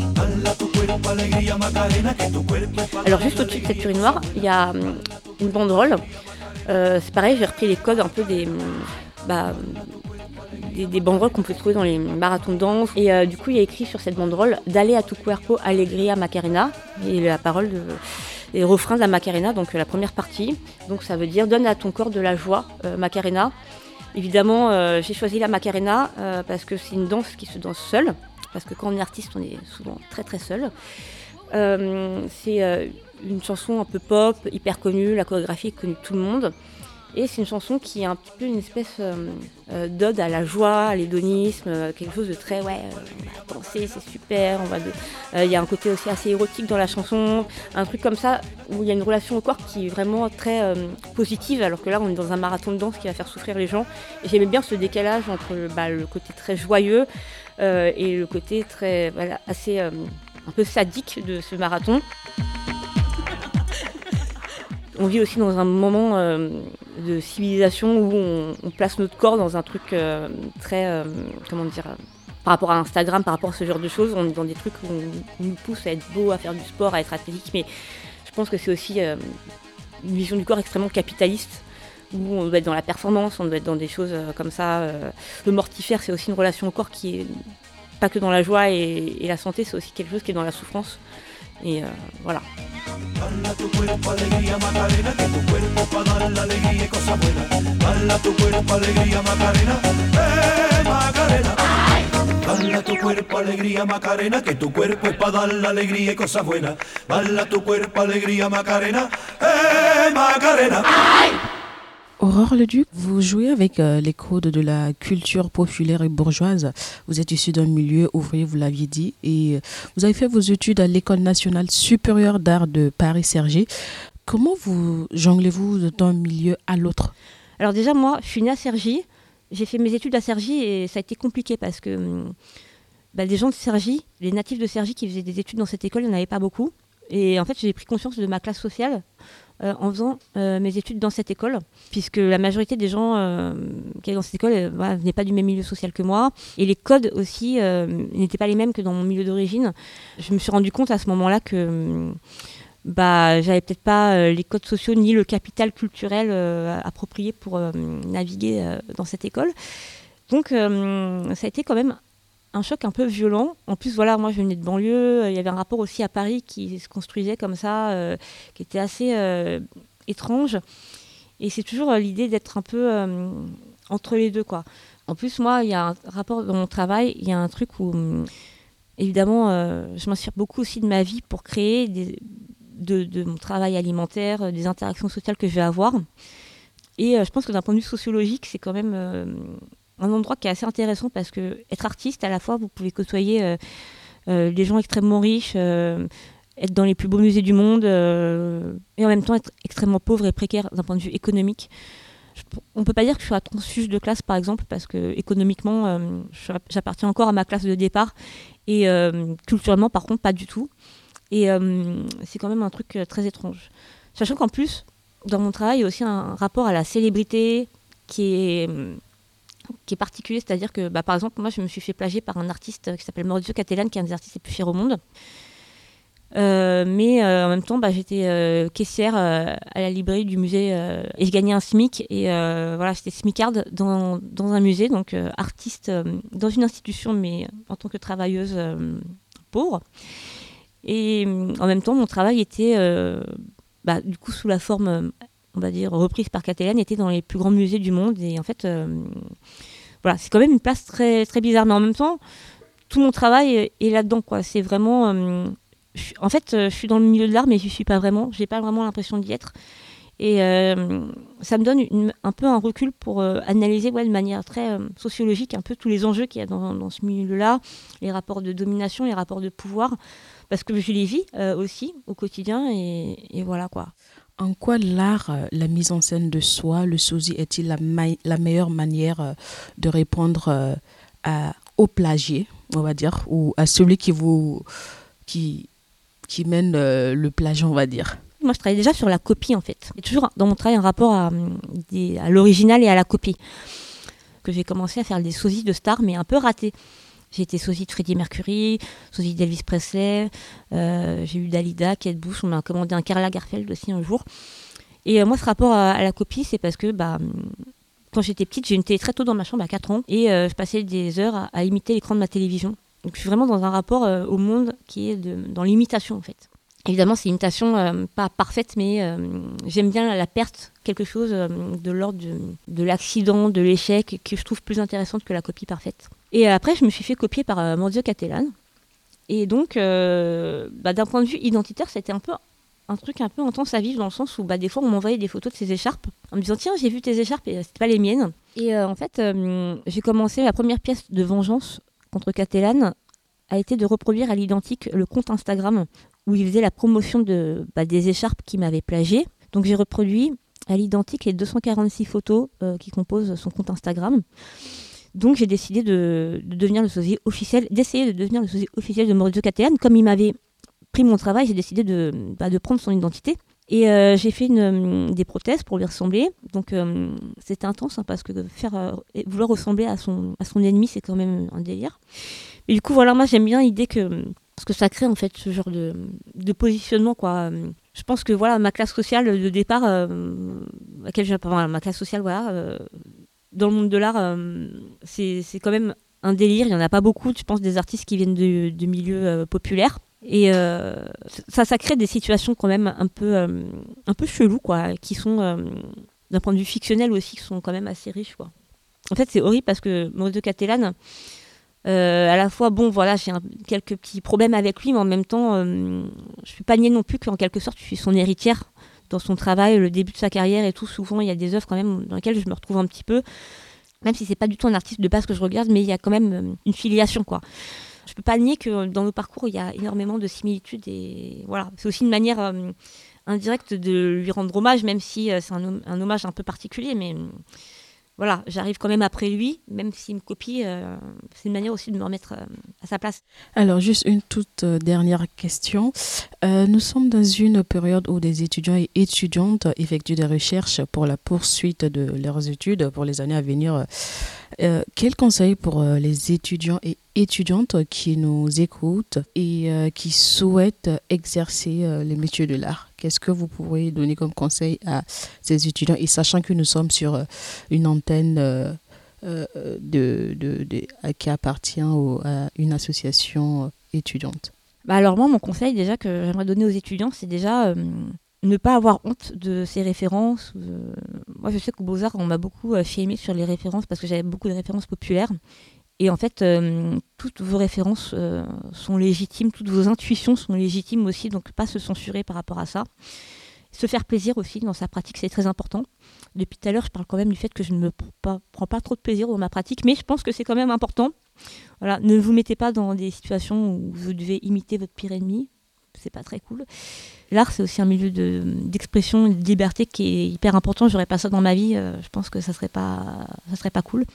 [SPEAKER 11] Alors juste au-dessus de cette urinoir, il y a um, une banderole. Euh, c'est pareil, j'ai repris les codes un peu des, bah, des, des banderoles qu'on peut trouver dans les marathons de danse. Et euh, du coup, il y a écrit sur cette banderole « Dale a tu cuerpo alegría Macarena » et la parole de... les refrains de la Macarena, donc euh, la première partie. Donc ça veut dire « Donne à ton corps de la joie, euh, Macarena ». Évidemment, euh, j'ai choisi la Macarena euh, parce que c'est une danse qui se danse seule. Parce que quand on est artiste, on est souvent très très seul. Euh, c'est euh, une chanson un peu pop, hyper connue, la chorégraphie est connue de tout le monde. Et c'est une chanson qui est un petit peu une espèce euh, euh, d'ode à la joie, à l'hédonisme, euh, quelque chose de très, ouais, euh, on va danser, c'est super. Il va de... euh, y a un côté aussi assez érotique dans la chanson, un truc comme ça, où il y a une relation au corps qui est vraiment très euh, positive, alors que là, on est dans un marathon de danse qui va faire souffrir les gens. Et j'aimais bien ce décalage entre bah, le côté très joyeux euh, et le côté très, voilà, assez euh, un peu sadique de ce marathon. On vit aussi dans un moment euh, de civilisation où on, on place notre corps dans un truc euh, très, euh, comment dire, euh, par rapport à Instagram, par rapport à ce genre de choses, on est dans des trucs où on, on nous pousse à être beau, à faire du sport, à être athlétique, mais je pense que c'est aussi euh, une vision du corps extrêmement capitaliste, où on doit être dans la performance, on doit être dans des choses euh, comme ça. Euh, le mortifère, c'est aussi une relation au corps qui est pas que dans la joie et, et la santé, c'est aussi quelque chose qui est dans la souffrance. Et euh, voilà.
[SPEAKER 13] Bala tu cuerpo, alegría, Macarena, que tu cuerpo pa' dar la alegría y cosas buenas. Bala tu cuerpo, alegría, Macarena, eh, Macarena. Bala tu cuerpo, alegría, Macarena, que tu cuerpo es pa' dar la alegría y cosas buenas. Bala tu cuerpo, alegría, Macarena, eh, Macarena.
[SPEAKER 12] Aurore Leduc, vous jouez avec euh, les codes de la culture populaire et bourgeoise. Vous êtes issu d'un milieu ouvrier, vous l'aviez dit, et vous avez fait vos études à l'École nationale supérieure d'art de Paris-Cergy. Comment vous jonglez-vous d'un milieu à l'autre ?
[SPEAKER 11] Alors déjà, moi, je suis née à Cergy. J'ai fait mes études à Cergy et ça a été compliqué parce que bah, les gens de Cergy, les natifs de Cergy qui faisaient des études dans cette école, il n'y en avait pas beaucoup. Et en fait, j'ai pris conscience de ma classe sociale euh, en faisant euh, mes études dans cette école, puisque la majorité des gens euh, qui étaient dans cette école euh, voilà, venaient pas du même milieu social que moi. Et les codes aussi euh, n'étaient pas les mêmes que dans mon milieu d'origine. Je me suis rendu compte à ce moment-là que bah, j'avais peut-être pas euh, les codes sociaux ni le capital culturel euh, approprié pour euh, naviguer euh, dans cette école. Donc, euh, ça a été quand même un choc un peu violent. En plus, voilà, moi, je venais de banlieue. Il y avait un rapport aussi à Paris qui se construisait comme ça, euh, qui était assez euh, étrange. Et c'est toujours euh, l'idée d'être un peu euh, entre les deux, quoi. En plus, moi, il y a un rapport dans mon travail, il y a un truc où, euh, évidemment, euh, je m'inspire beaucoup aussi de ma vie pour créer des, de, de mon travail alimentaire, euh, des interactions sociales que je vais avoir. Et euh, je pense que d'un point de vue sociologique, c'est quand même Euh, un endroit qui est assez intéressant parce que être artiste, à la fois, vous pouvez côtoyer euh, euh, des gens extrêmement riches, euh, être dans les plus beaux musées du monde, euh, et en même temps être extrêmement pauvre et précaire d'un point de vue économique. Je, on ne peut pas dire que je suis à transfuge de classe, par exemple, parce que économiquement, euh, je, j'appartiens encore à ma classe de départ, et euh, culturellement, par contre, pas du tout. Et euh, c'est quand même un truc très étrange. Sachant qu'en plus, dans mon travail, il y a aussi un rapport à la célébrité qui est qui est particulier, c'est-à-dire que, bah, par exemple, moi, je me suis fait plagier par un artiste qui s'appelle Maurizio Cattelan, qui est un des artistes les plus fiers au monde. Euh, mais euh, en même temps, bah, j'étais euh, caissière euh, à la librairie du musée euh, et je gagnais un SMIC. Et euh, voilà, j'étais smicarde dans, dans un musée, donc euh, artiste euh, dans une institution, mais en tant que travailleuse euh, pauvre. Et en même temps, mon travail était, euh, bah, du coup, sous la forme... Euh, on va dire, reprise par Cattelan, était dans les plus grands musées du monde. Et en fait, euh, voilà, c'est quand même une place très, très bizarre. Mais en même temps, tout mon travail est là-dedans, quoi. C'est vraiment... Euh, je, en fait, je suis dans le milieu de l'art, mais je n'y suis pas vraiment. Je n'ai pas vraiment l'impression d'y être. Et euh, ça me donne une, un peu un recul pour euh, analyser ouais, de manière très euh, sociologique un peu tous les enjeux qu'il y a dans, dans ce milieu-là, les rapports de domination, les rapports de pouvoir, parce que je les vis euh, aussi au quotidien. Et, et voilà, quoi.
[SPEAKER 12] En quoi l'art, la mise en scène de soi, le sosie, est-il la, ma- la meilleure manière de répondre euh, à, au plagié, on va dire, ou à celui qui vous qui, qui mène euh, le plagiat, on va dire?
[SPEAKER 11] Moi, je travaille déjà sur la copie, en fait. Il y a toujours dans mon travail un rapport à, à l'original et à la copie. Que j'ai commencé à faire des sosies de stars, mais un peu ratées. J'ai été sosie de Freddie Mercury, sosie d'Elvis Presley, euh, j'ai eu Dalida, Kate Bush, on m'a commandé un Karl Lagerfeld aussi un jour. Et euh, moi, ce rapport à, à la copie, c'est parce que bah, quand j'étais petite, j'ai une télé très tôt dans ma chambre à quatre ans, et euh, je passais des heures à, à imiter l'écran de ma télévision. Donc je suis vraiment dans un rapport euh, au monde qui est de, dans l'imitation, en fait. Évidemment, c'est une imitation euh, pas parfaite, mais euh, j'aime bien la, la perte, quelque chose euh, de l'ordre de, de l'accident, de l'échec, que je trouve plus intéressante que la copie parfaite. Et après, je me suis fait copier par euh, Maurizio Cattelan. Et donc, euh, bah, d'un point de vue identitaire, c'était un peu un truc un peu intense à vivre dans le sens où bah, des fois on m'envoyait des photos de ces écharpes en me disant tiens j'ai vu tes écharpes et c'était pas les miennes. Et euh, en fait euh, j'ai commencé, la première pièce de vengeance contre Catalan a été de reproduire à l'identique le compte Instagram où il faisait la promotion de, bah, des écharpes qui m'avaient plagié. Donc j'ai reproduit à l'identique les deux cent quarante-six photos euh, qui composent son compte Instagram. Donc j'ai décidé de, de devenir le sosie officiel, d'essayer de devenir le sosie officiel de Maurizio Cattelan. Comme il m'avait pris mon travail, j'ai décidé de, bah, de prendre son identité. Et euh, j'ai fait une, des prothèses pour lui ressembler. Donc euh, c'était intense hein, parce que faire, euh, vouloir ressembler à son, à son ennemi, c'est quand même un délire. Et du coup, voilà, moi j'aime bien l'idée que, parce que ça crée en fait ce genre de, de positionnement, quoi. Je pense que voilà, ma classe sociale de départ, euh, laquelle je, enfin, ma classe sociale, voilà, euh, dans le monde de l'art, euh, c'est, c'est quand même un délire. Il n'y en a pas beaucoup, je pense, des artistes qui viennent de, de milieux euh, populaires. Et euh, ça, ça crée des situations quand même un peu, euh, un peu cheloues, quoi, qui sont, euh, d'un point de vue fictionnel aussi, qui sont quand même assez riches, quoi. En fait, c'est horrible parce que Maurizio Cattelan, euh, à la fois, bon, voilà, j'ai un, quelques petits problèmes avec lui, mais en même temps, euh, je ne peux pas nier non plus qu'en quelque sorte, je suis son héritière dans son travail, le début de sa carrière et tout. Souvent, il y a des œuvres quand même dans lesquelles je me retrouve un petit peu, même si c'est pas du tout un artiste de base que je regarde, mais il y a quand même une filiation, quoi. Je peux pas nier que dans nos parcours, il y a énormément de similitudes et voilà. C'est aussi une manière euh, indirecte de lui rendre hommage, même si euh, c'est un, un hommage un peu particulier, mais euh, voilà, j'arrive quand même après lui, même s'il me copie, euh, c'est une manière aussi de me remettre euh, à sa place.
[SPEAKER 12] Alors, juste une toute euh, dernière question. Euh, nous sommes dans une période où des étudiants et étudiantes effectuent des recherches pour la poursuite de leurs études pour les années à venir. Euh, quel conseil pour euh, les étudiants et étudiantes qui nous écoutent et euh, qui souhaitent exercer euh, les métiers de l'art? Qu'est-ce que vous pourriez donner comme conseil à ces étudiants, et sachant que nous sommes sur euh, une antenne euh, euh, de, de, de, qui appartient au, à une association étudiante?
[SPEAKER 11] Bah alors moi, mon conseil déjà que j'aimerais donner aux étudiants, c'est déjà euh, ne pas avoir honte de ses références. Euh, moi, je sais qu'au Beaux-Arts, on m'a beaucoup euh, fait aimer sur les références parce que j'avais beaucoup de références populaires. Et en fait, euh, toutes vos références euh, sont légitimes, toutes vos intuitions sont légitimes aussi, donc pas se censurer par rapport à ça. Se faire plaisir aussi dans sa pratique, c'est très important. Depuis tout à l'heure, je parle quand même du fait que je ne me prends pas, prends pas trop de plaisir dans ma pratique, mais je pense que c'est quand même important. Voilà, ne vous mettez pas dans des situations où vous devez imiter votre pire ennemi, c'est pas très cool. L'art, c'est aussi un milieu de, d'expression et de liberté qui est hyper important. J'aurais pas ça dans ma vie, euh, je pense que ça serait pas, ça serait pas cool.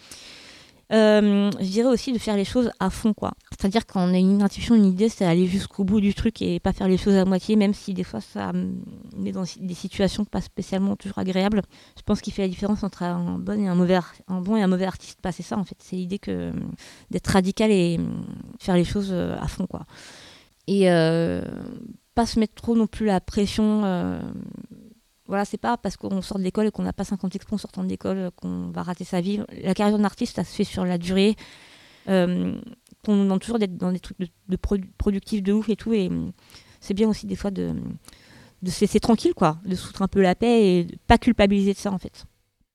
[SPEAKER 11] Euh, je dirais aussi de faire les choses à fond, quoi. C'est-à-dire quand on a une intuition, une idée, c'est aller jusqu'au bout du truc et pas faire les choses à moitié, même si des fois ça met dans des situations pas spécialement toujours agréables. Je pense qu'il fait la différence entre un bon et un mauvais, un bon et un mauvais artiste. Bah, c'est ça en fait, c'est l'idée que d'être radical et faire les choses à fond, quoi. Et euh, pas se mettre trop non plus la pression. Euh, Voilà, c'est pas parce qu'on sort de l'école et qu'on n'a pas cinquante expos en sortant de l'école qu'on va rater sa vie. La carrière d'un artiste, ça se fait sur la durée. Euh, on demande toujours d'être dans des trucs de, de produ- productifs de ouf et tout. Et c'est bien aussi des fois de, de se laisser tranquille, quoi, de se foutre un peu la paix et de pas culpabiliser de ça, en fait.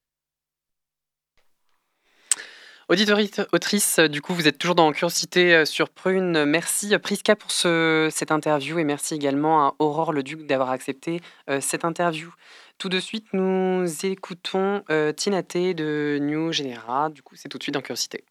[SPEAKER 2] Auditrice, autrice, du coup, vous êtes toujours dans Curiosité sur Prune. Merci Prisca pour ce, cette interview et merci également à Aurore Leduc d'avoir accepté euh, cette interview. Tout de suite, nous écoutons euh, Tina T de New Genera. Du coup, c'est tout de suite dans Curiosité.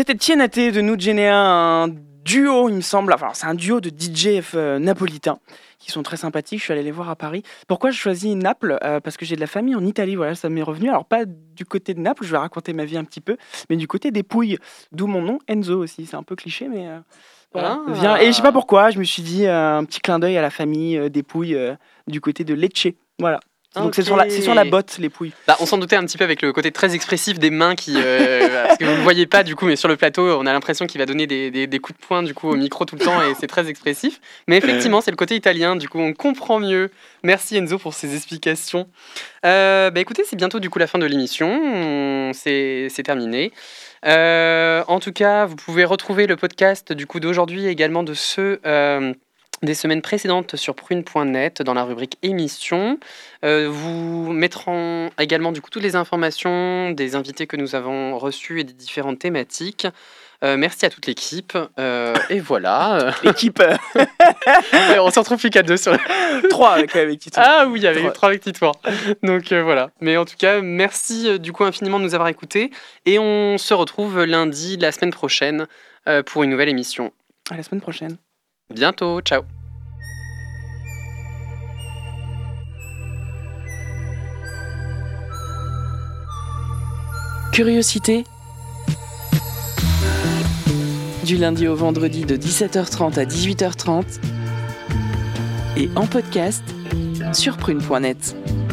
[SPEAKER 3] c'était Tienate de Nugenea, un duo, il me semble. Enfin, c'est un duo de D J euh, napolitains qui sont très sympathiques. Je suis allé les voir à Paris. Pourquoi j'ai choisi Naples euh, Parce que j'ai de la famille en Italie. Voilà, ça m'est revenu. Alors, pas du côté de Naples, je vais raconter ma vie un petit peu, mais du côté des Pouilles. D'où mon nom, Enzo aussi. C'est un peu cliché, mais euh, voilà.
[SPEAKER 2] Ah.
[SPEAKER 3] Viens. Et je sais pas pourquoi, je me suis dit euh, un petit clin d'œil à la famille euh, des Pouilles euh, du côté de Lecce. Voilà. Donc
[SPEAKER 2] Ok.
[SPEAKER 3] c'est sur, la, c'est sur la botte, les Pouilles.
[SPEAKER 2] Bah, on s'en doutait un petit peu avec le côté très expressif des mains qui, euh, parce que vous ne le voyez pas du coup, mais sur le plateau, on a l'impression qu'il va donner des, des, des coups de poing du coup au micro tout le temps et c'est très expressif. Mais effectivement, c'est le côté italien. Du coup, on comprend mieux. Merci Enzo pour ces explications. Euh, bah écoutez, c'est bientôt du coup la fin de l'émission. On- C'est, c'est terminé. Euh, en tout cas, vous pouvez retrouver le podcast du coup d'aujourd'hui et également de ceux euh, des semaines précédentes sur prune point net dans la rubrique émission. Euh, vous mettrons également du coup toutes les informations des invités que nous avons reçus et des différentes thématiques. Euh, merci à toute l'équipe. Euh, et voilà.
[SPEAKER 3] L'équipe.
[SPEAKER 2] Ouais, on s'en retrouve plus qu'à deux sur le...
[SPEAKER 3] Trois avec, avec Tito.
[SPEAKER 2] Ah oui, avec
[SPEAKER 3] Trois.
[SPEAKER 2] trois avec Tito. Donc euh, voilà. Mais en tout cas, merci euh, du coup infiniment de nous avoir écoutés. Et on se retrouve lundi, la semaine prochaine, euh, pour une nouvelle émission.
[SPEAKER 3] À la semaine prochaine.
[SPEAKER 2] Bientôt. Ciao.
[SPEAKER 1] Curiosité. Du lundi au vendredi de dix-sept heures trente à dix-huit heures trente. Et en podcast sur prune point net.